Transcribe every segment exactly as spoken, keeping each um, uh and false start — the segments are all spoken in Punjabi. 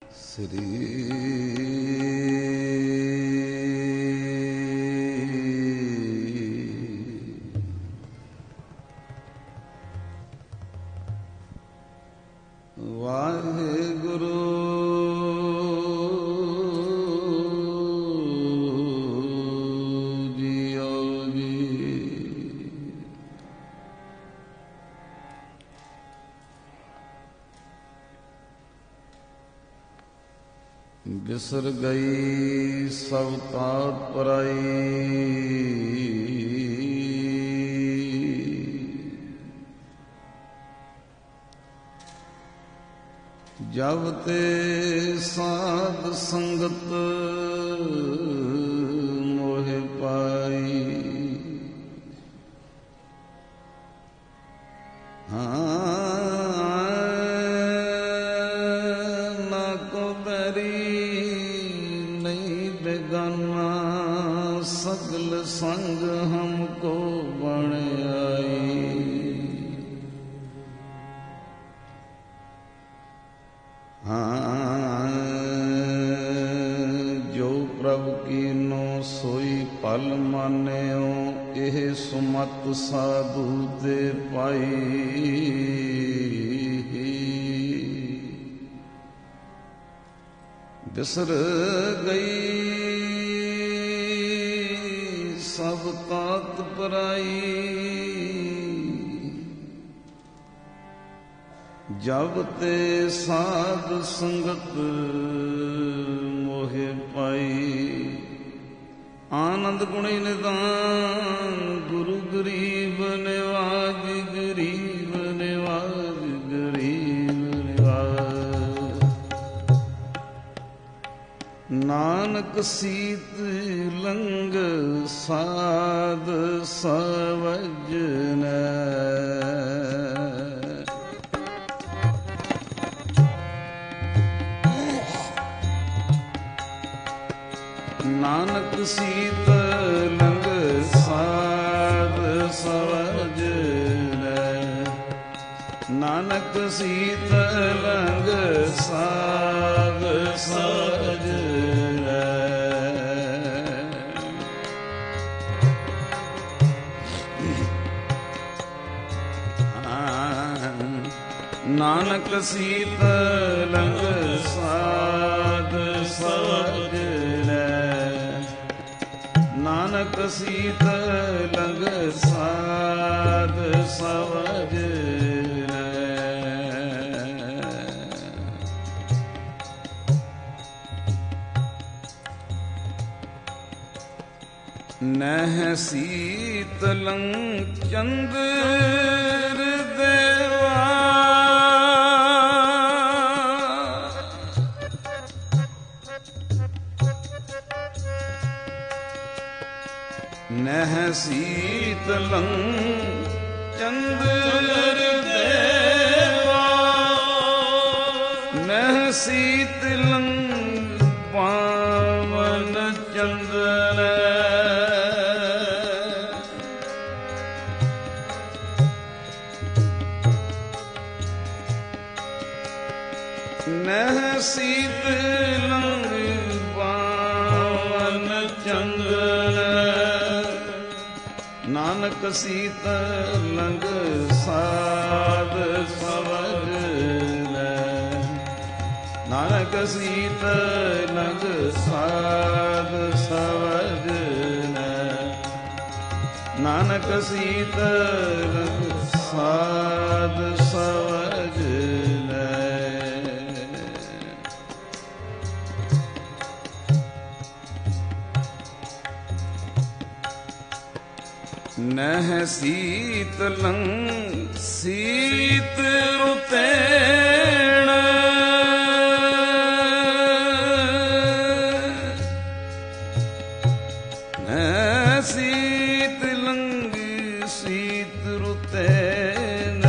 ਬਿਸਰ ਗਈ ਸਭ ਤਾਤ ਪਰਾਈ, ਜਬ ਤੇ ਸਾਧ ਸੰਗਤ ਮੋਹਿ ਪਾਈ। ਹਾਂ ਨਾ ਕੋ ਬਰੀ ਨਹੀਂ ਬੇਗਾਨਾ, ਸਗਲ ਸੰਗ ਹਮਕੋ ਬਣ ਆਈ। ਹਾਂ ਜੋ ਪ੍ਰਭ ਕੀਨੋ ਸੋਈ ਪਲ ਮਾਨਿਓ, ਇਹ ਸੁਮਤ ਸਾਧੂ ਤੇ ਪਾਈ। ਬਿਸਰ ਗਈ ਸਭ ਤਾਤ ਪਰਾਈ, ਜਬ ਤੇ ਸਾਧ ਸੰਗਤ ਮੋਹਿ ਪਾਈ। ਆਨੰਦ ਗੁਣੀ ਨਿਦਾਨ ਗੁਰੂ ਗਰੀਬ ਨਿਵਾਜ, ਗਰੀਬ ਨਿਵਾਜ, ਗਰੀਬ ਨਿਵਾਜ। ਨਾਨਕ ਸੀਤ ਲੰਗ ਸਾਧ ਸਵਜਨ, ਨਾਨਕ ਸੀਤ ਲੰਗ ਸਾਧ ਸਵਜਨ, ਨਾਨਕ ਸੀਤ ਲੰਗ ਸਾਧ ਸਵਜਨ। ਨਾਨਕ ਸੀਤ ਲੰਗ ਸਾਧ ਸਵਜਨ, ਨਾਨਕ ਸੀਤ ਲੰਗ ਸਾਧ ਸਵਜਨ। ਨਹਿ ਸੀਤਲੰ ਚੰਦਰ ਦੇਵਾ, ਨਹਿ ਸੀਤਲੰ ਚੰਦਰ ਦੇਵਾ, ਨਹਿ ਸੀਤਲੰ ਪਾਵਨ ਚੰਦਨ, ਨਹਿ ਸੀਤਲੰ ਪਾਵਨ ਚੰਦਨ। ਨਾਨਕ ਸੀਤ ਲੰਗ ਸਾਧ ਸਵਜਨ, ਨਾਨਕ ਸੀਤ ਲੰਗ ਸਾਧ ਸਵਜਨ, ਨਾਨਕ ਸੀਤ ਲੰਗ ਸਾਧ ਸਵਜਨ। ਨਹਿ ਸੀਤਲੰ ਸੀਤ ਰੁਤੇਣ, ਨਹਿ ਸੀਤਲੰ ਸੀਤ ਰੁਤੇਣ।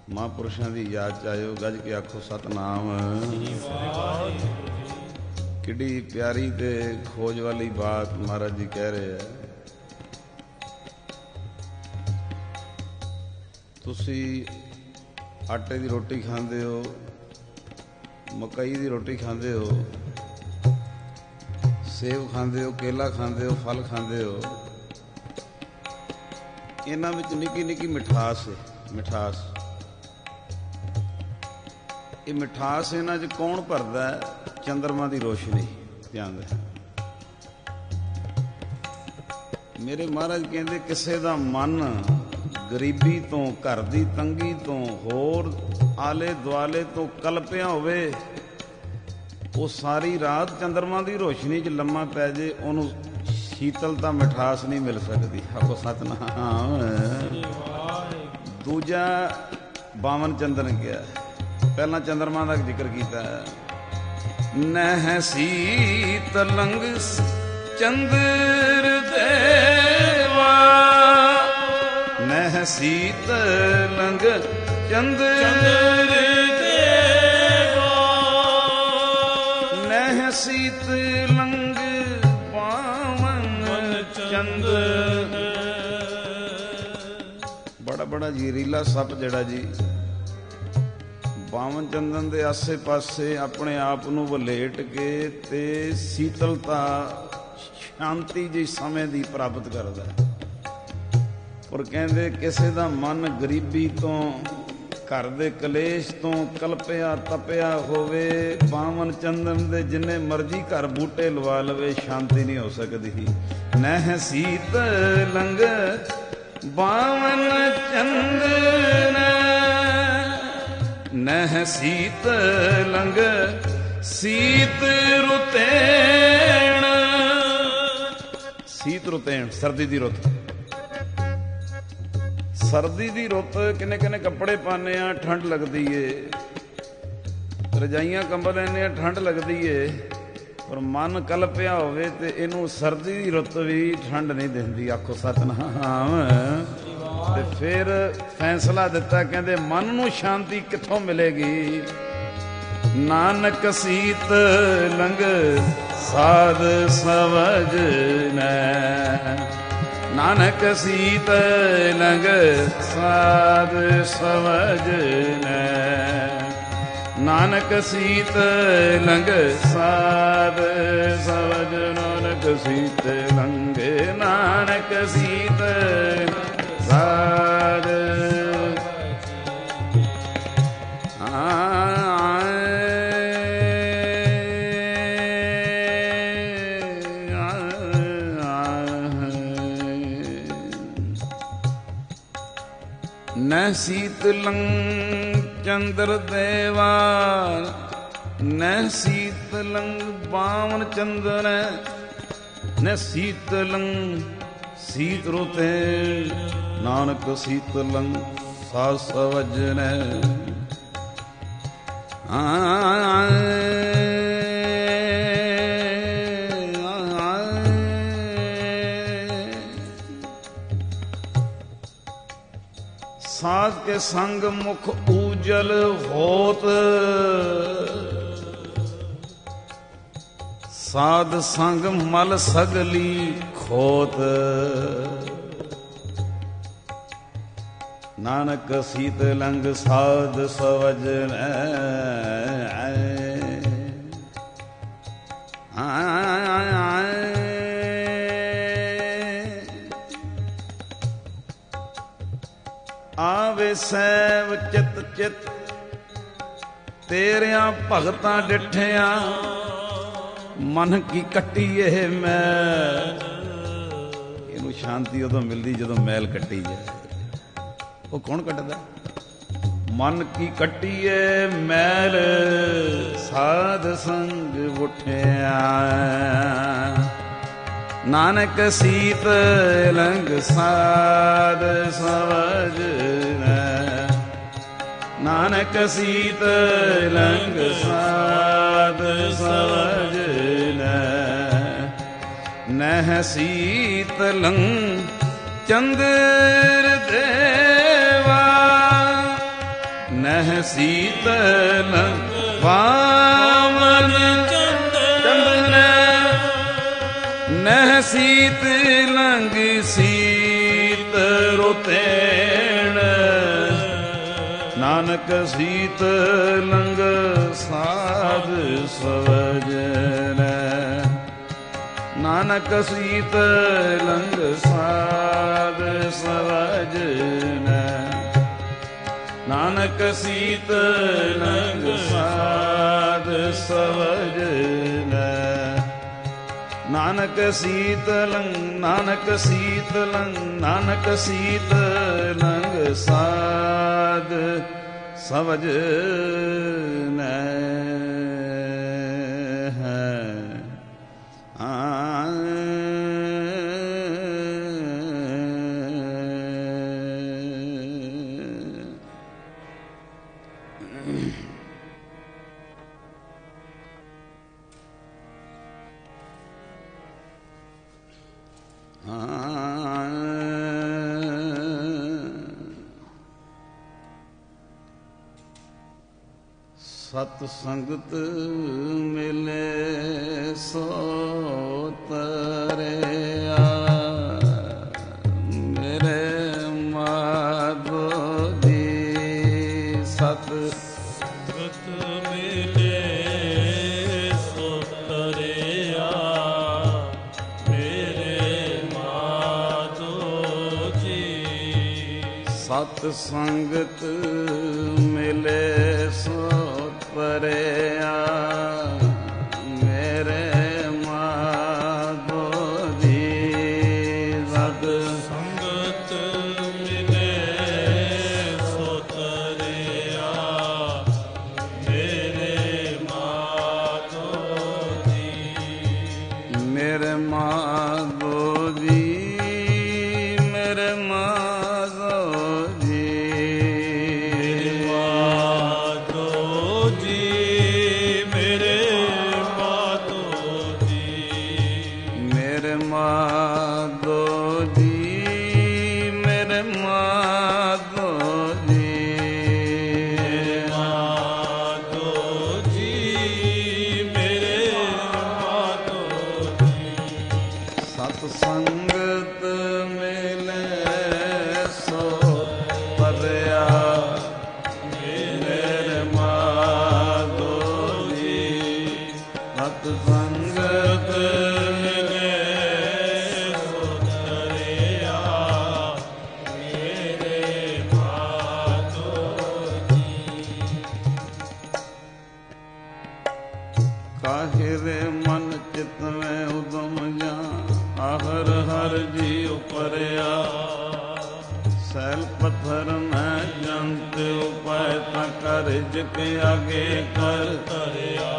ਮਹਾਂਪੁਰਸ਼ਾਂ ਦੀ ਯਾਦ ਚ ਆਇਓ, ਗੱਜ ਕੇ ਆਖੋ ਸਤਨਾਮ। ਕਿੱਡੀ ਪਿਆਰੀ ਤੇ ਖੋਜ ਵਾਲੀ ਬਾਤ ਮਹਾਰਾਜ ਜੀ ਕਹਿ ਰਹੇ ਆ। ਤੁਸੀਂ ਆਟੇ ਦੀ ਰੋਟੀ ਖਾਂਦੇ ਹੋ, ਮਕਈ ਦੀ ਰੋਟੀ ਖਾਂਦੇ ਹੋ, ਸੇਬ ਖਾਂਦੇ ਹੋ, ਕੇਲਾ ਖਾਂਦੇ ਹੋ, ਫਲ ਖਾਂਦੇ ਹੋ। ਇਹਨਾਂ ਵਿੱਚ ਨਿੱਕੀ ਨਿੱਕੀ ਮਿਠਾਸ ਹੈ, ਮਿਠਾਸ। ਇਹ ਮਿਠਾਸ ਇਹਨਾਂ 'ਚ ਕੌਣ ਭਰਦਾ ਹੈ? ਚੰਦਰਮਾ ਦੀ ਰੋਸ਼ਨੀ। ਧਿਆਨ ਦੇ। ਮੇਰੇ ਮਹਾਰਾਜ ਕਹਿੰਦੇ ਕਿਸੇ ਦਾ ਮਨ ਗਰੀਬੀ ਤੋਂ, ਘਰ ਦੀ ਤੰਗੀ ਤੋਂ, ਹੋਰ ਆਲੇ ਦੁਆਲੇ ਤੋਂ ਕਲਪਿਆ ਹੋਵੇ, ਉਹ ਸਾਰੀ ਰਾਤ ਚੰਦਰਮਾ ਦੀ ਰੋਸ਼ਨੀ 'ਚ ਲੰਮਾ ਪੈ ਜੇ, ਉਹਨੂੰ ਸ਼ੀਤਲਤਾ ਮਿਠਾਸ ਨਹੀਂ ਮਿਲ ਸਕਦੀ। ਆਖੋ ਸਤਨਾਮ। ਦੂਜਾ ਬਾਵਨ ਚੰਦਨ ਗਿਆ, ਪਹਿਲਾਂ ਚੰਦਰਮਾ ਦਾ ਜ਼ਿਕਰ ਕੀਤਾ। ਨਹਿ ਸੀਤ ਲੰਗ ਚੰਦਰ ਦੇਵਾ, ਨਹਿ ਸੀਤ ਲੰਗ ਚੰਦਰ ਦੇਵਾ, ਨਹਿ ਸੀਤ ਲੰਗ ਪਾਵਨ ਚੰਦਨ। ਬੜਾ ਬੜਾ ਜ਼ਹਿਰੀਲਾ ਸੱਪ ਜਿਹੜਾ ਜੀ ਬਾਵਨ ਚੰਦਨ ਦੇ ਆਸੇ ਪਾਸੇ ਆਪਣੇ ਆਪ ਨੂੰ ਵਲੇਟ ਕੇ ਤੇ ਸੀਤਲਤਾ, ਸ਼ਾਂਤੀ ਜਿਹੀ ਸਮੇਂ ਦੀ ਪ੍ਰਾਪਤ ਕਰਦਾ। ਪਰ ਕਹਿੰਦੇ ਕਿਸੇ ਦਾ ਮਨ ਗਰੀਬੀ ਤੋਂ, ਘਰ ਦੇ ਕਲੇਸ਼ ਤੋਂ ਕਲਪਿਆ ਤਪਿਆ ਹੋਵੇ, ਬਾਵਨ ਚੰਦਨ ਦੇ ਜਿੰਨੇ ਮਰਜ਼ੀ ਘਰ ਬੂਟੇ ਲਵਾ ਲਵੇ, ਸ਼ਾਂਤੀ ਨਹੀਂ ਹੋ ਸਕਦੀ। ਨਹਿ ਸੀਤ ਲੰਗ ਬਾਵਨ ਚੰਦਨ, ਨਹਿ ਸੀਤ ਲੰਗ ਸੀਤ ਰੁਤੇਣ। ਸੀਤ ਰੁਤੇਣ ਸਰਦੀ ਦੀ ਰੁੱਤ। ਸਰਦੀ ਦੀ ਰੁੱਤ ਕਿੰਨੇ ਕਿੰਨੇ ਕੱਪੜੇ ਪਾਉਂਦੇ ਆ, ਠੰਡ ਲੱਗਦੀ ਏ, ਰਜਾਈਆਂ ਕੰਬਲ ਲੈਂਦੇ ਆ, ਠੰਡ ਲੱਗਦੀ ਏ। ਪਰ ਮਨ ਕਲਪਿਆ ਹੋਵੇ ਤੇ ਇਹਨੂੰ ਸਰਦੀ ਦੀ ਰੁੱਤ ਵੀ ਠੰਡ ਨਹੀਂ ਦਿੰਦੀ। ਆਖੋ ਸਤਨਾਮ। ਤੇ ਫਿਰ ਫੈਸਲਾ ਦਿੱਤਾ, ਕਹਿੰਦੇ ਮਨ ਨੂੰ ਸ਼ਾਂਤੀ ਕਿੱਥੋਂ ਮਿਲੇਗੀ? ਨਾਨਕ ਸੀਤ ਲੰਗ ਸਾਧ ਸਵਜਨੈ, ਨਾਨਕ ਸੀਤ ਲੰਗ ਸਾਧ ਸਵਜਨੈ, ਨਾਨਕ ਸੀਤ ਲੰਗ ਸਾਧ ਸਵਜ, ਨਾਨਕ ਸੀਤ ਲੰਗੇ, ਨਾਨਕ ਸੀਤ ਸਾਧ। ਨਹਿ ਸੀਤ ਲੰਗ ਚੰਦਰ ਦੇਵਾ, ਨਹਿ ਸੀਤ ਲੰਗ ਬਾਵਨ ਚੰਦਨ, ਨਹਿ ਸੀਤ ਲੰਗ ਸੀਤ ਰੁਤੇ, ਨਾਨਕ ਸੀਤ ਲੰਗ ਸਾਧ ਸਵਜਨੈ। ਸਾਧ ਕੇ ਸੰਗ ਮੁਖ ਊਜਲ ਹੋਤ, ਸਾਧ ਸੰਗ ਮਲ ਸਗਲੀ ਖੋਤ, ਨਾਨਕ ਸੀਤ ਲੰਗ ਸਾਧ ਸਵਜਨੈ। ਆਵੇ ਸੈਵ ਚਿਤ ਚਿਤ ਤੇਰਿਆਂ ਭਗਤਾਂ ਡਿਠਿਆ, ਮਨ ਕੀ ਕੱਟੀਏ ਮੈਂ। ਇਹਨੂੰ ਸ਼ਾਂਤੀ ਉਦੋਂ ਮਿਲਦੀ ਜਦੋਂ ਮੈਲ ਕੱਟੀ ਜਾਏ। ਉਹ ਕੌਣ ਕੱਟਦਾ? ਮਨ ਕੀ ਕੱਟੀਏ ਮੈਲ, ਸਾਧ ਸੰਗ ਉਠਿਆ, ਨਾਨਕ ਸੀਤ ਲੰਗ ਸਾਧ ਸਵਜਨੈ, ਨਾਨਕ ਸੀਤ ਲੰਗ ਸਾਧ ਸਵਜਨੈ। ਨਹਿ ਸੀਤ ਲੰਗ ਚੰਦਰ ਦੇਵਾ, ਨਹਿ ਸੀਤਲ ਪਾਵਨ ਚੰਦਨ ਨਹਿ ਸੀਤ ਲੰਗ ਸੀਤ ਰੁਤੇਣ ਨਾਨਕ ਸੀਤ ਲੰਗ ਸਾਧ ਸਵਜਨ ਨਾਨਕ ਸੀਤ ਲੰਗ ਸਾਧ ਸਵਜਨ ਨਾਨਕ ਸੀਤ ਲੰਗ ਸਾਧ ਸਵਜਨ ਨਾਨਕ ਸੀਤ ਲੰਗ ਨਾਨਕ ਸੀਤ ਲੰਗ ਨਾਨਕ ਸੀਤ ਲੰਗ ਸਾਧ ਸਵਜਨ ਸਤ ਸੰਗਤ ਮਿਲੇ ਸੋ ਤਰਿਆ ਮੇਰੇ ਮਾਧੋ ਜੀ ਸਤ ਸੰਗਤ ਮਿਲੇ ਸੋ ਤਰਿਆ ਮੇਰੇ ਮਾਧੋ ਜੀ ਸਤ ਸੰਗਤ ਮਿਲੇ ਸੋ ਪਰਿਆ ਮੇਰੇ ਮਾਧੋ ਜੀ ਸਤ ਸੰਗਤ ਮਿਲੇ ਸੋ ਤਰਿਆ ਮੇਰੇ ਮਾਧੋ ਜੀ ਮੇਰੇ ਮਾਧੋ ਜੀ ਮੇਰੇ ਮਾਧੋ ਜੀ ਸੰਗਤ ਮਿਲੇ ਸੋ ਪਰਿਆ ਮੇਰੇ ਮਾਧੋ ਜੀ ਸਤ ਸੰਗਤ ਮਿਲੇ ਸੋ ਤਰਿਆ ਮੇਰੇ ਮਾਧੋ ਜੀ ਕਾਹਿ ਰੇ ਮਨ ਚਿਤ ਮੈਂ ਉਦਮ ਜਾ ਹਰ ਹਰ ਜੀ ਉਪਰਿਆ ਸੈਲ ਪੱਥਰ ਮੈਂ ਜੰਤ ਉਪਾਇ ਤਾਂ ਕਰ ਜਿਕ ਆਗੇ ਕਰ ਧਰਿਆ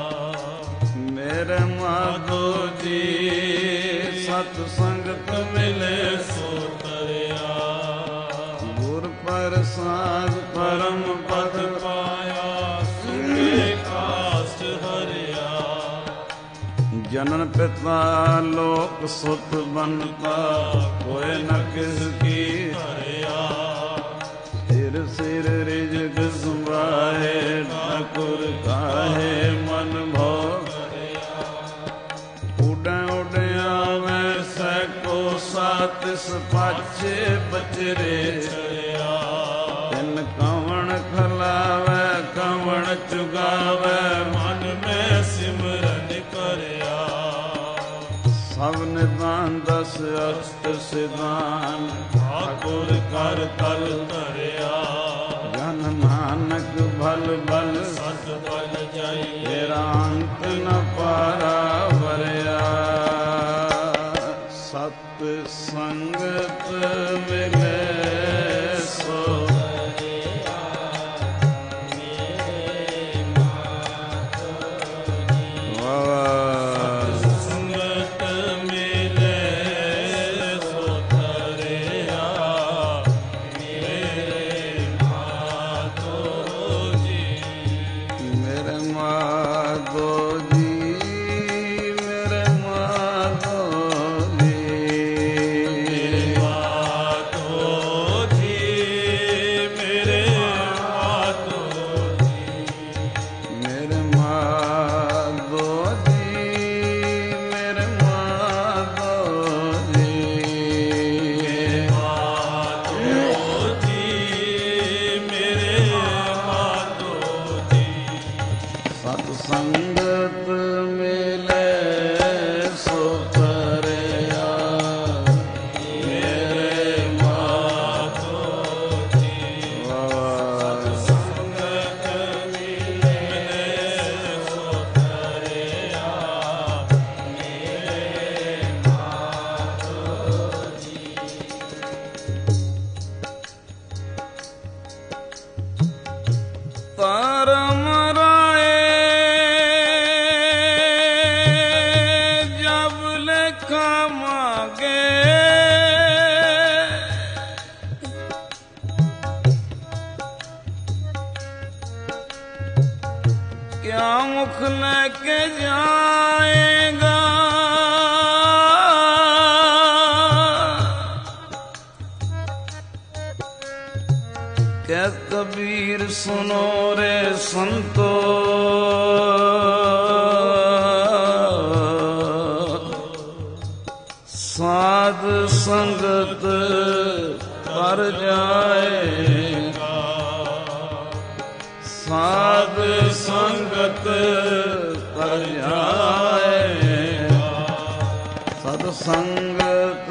ਮੇਰੇ ਮਾਧੋ ਜੀ ਸਤ ਸੰਗਤ ਮਿਲੇ ਸੋ ਤਰਿਆ ਗੁਰ ਪ੍ਰਸਾਦ ਪਰਮ ਪਦ ਪਾਇਆ ਸੁਨੇ ਕਾਸ਼ਟ ਹਰਿਆ ਜਨਨ ਪਿਤਾ ਲੋਕ ਸੁਤ ਬੰਤਾ ਕੋਇ ਨ ਕਿਸ ਕੀ ਹਰਿਆ ਸਿਰ ਸਿਰ ਰਿਜਕ ਸੁਭਾਏ ਠਾਕੁਰ ਕਾਹੇ ਮਨ ਭੋ ਉਡੈ ਉਡਿਆ ਮੈਂ ਸੈਕੋ ਸਾਤਿਸ ਪਾਛੇ ਬਚਰੇ ਚੜਿਆ ਤਿਨ ਕਵਣ ਖਲਾਵੈ ਕਵਣ ਚੁਗਾਵੈ ਮਨ ਮੈਂ ਸਿਮਰਨ ਕਰਿਆ ਸਭ ਨਿਦਾਨ ਦਸ ਅਸ਼ਟ ਸਿਧਾਨ ਠਾਕੁਰ ਕਰ ਤਲ ਧਰਿਆ ਜਨ ਨਾਨਕ ਭਲ ਭਲ ਸਤ ਬਲ ਜਾਈ ਤੇਰਾ ਅੰਤ ਨ ਪਾਰਾ ਵਰਿਆ ਸਤ ਸੰਗਤ ਮਿਲੇ ਸੋ ਮੇਰੇ क्या मुख लेके जाएगा, क्या कबीर सुनो रे संतो, साध संगत कर जाएगा, साध संगत कर जाएगा, सत संगत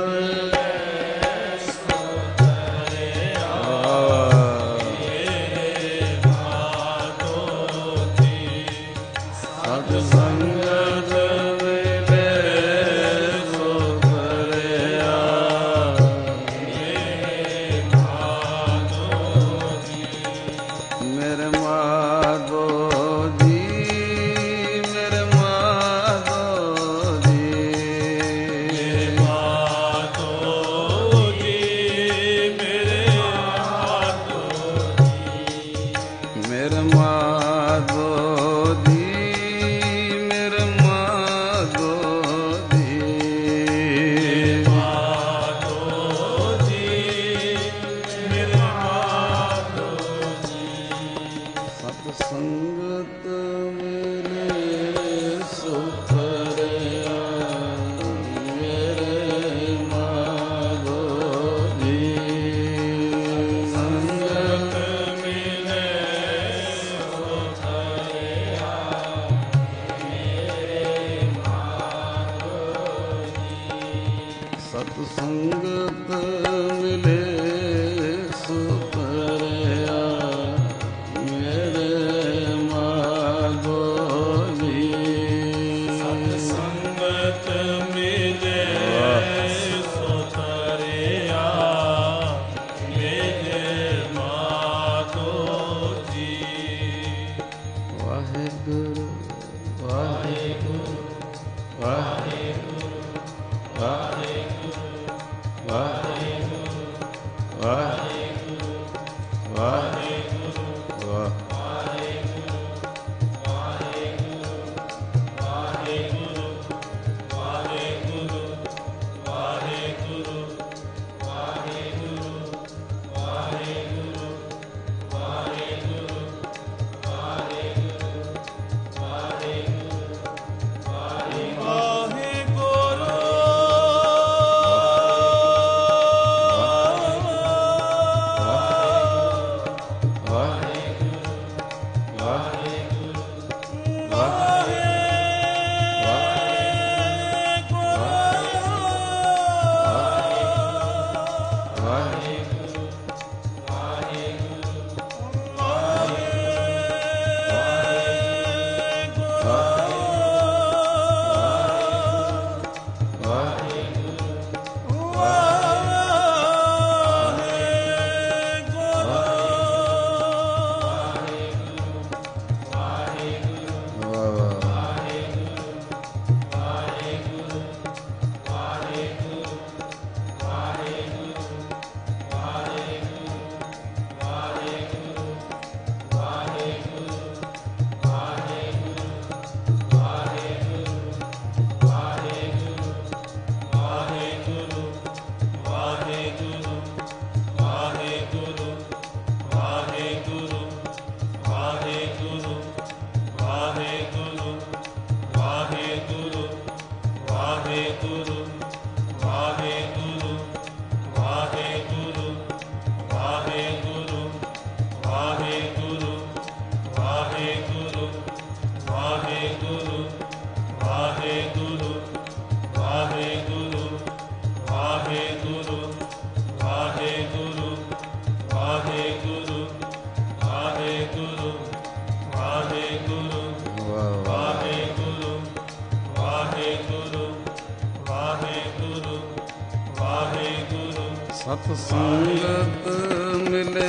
ਸਤ ਸੰਗਤ ਮਿਲੇ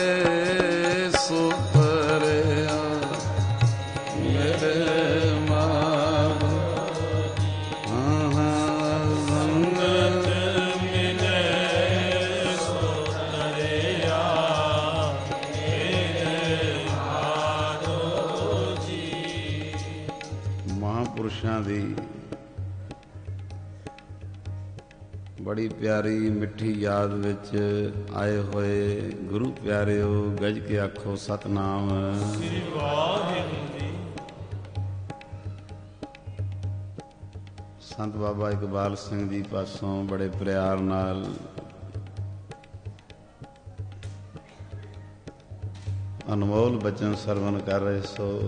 ਸੋ ਪਰਿਆ ਮੇਰੇ ਮਾਗੋ ਹਾਂ ਸੰਗਤ ਮਿਲੇ ਸੋ ਪਰਿਆ ਮੇਰੇ ਮਾਗੋ ਜੀ ਮਹਾਂਪੁਰਸ਼ਾਂ ਦੀ ਬੜੀ ਪਿਆਰੀ ਮਿੱਠੀ ਯਾਦ ਵਿੱਚ ਆਏ ਹੋਏ ਗੁਰੂ ਪਿਆਰਿਓ, ਗੱਜ ਕੇ ਆਖੋ ਸਤਿਨਾਮ ਸ੍ਰੀ ਵਾਹਿਗੁਰੂ ਜੀ। ਸੰਤ ਬਾਬਾ ਇਕਬਾਲ ਸਿੰਘ ਜੀ ਪਾਸੋਂ ਬੜੇ ਪਿਆਰ ਨਾਲ ਅਨਮੋਲ ਬਚਨ ਸਰਵਣ ਕਰ ਰਹੇ ਸੋ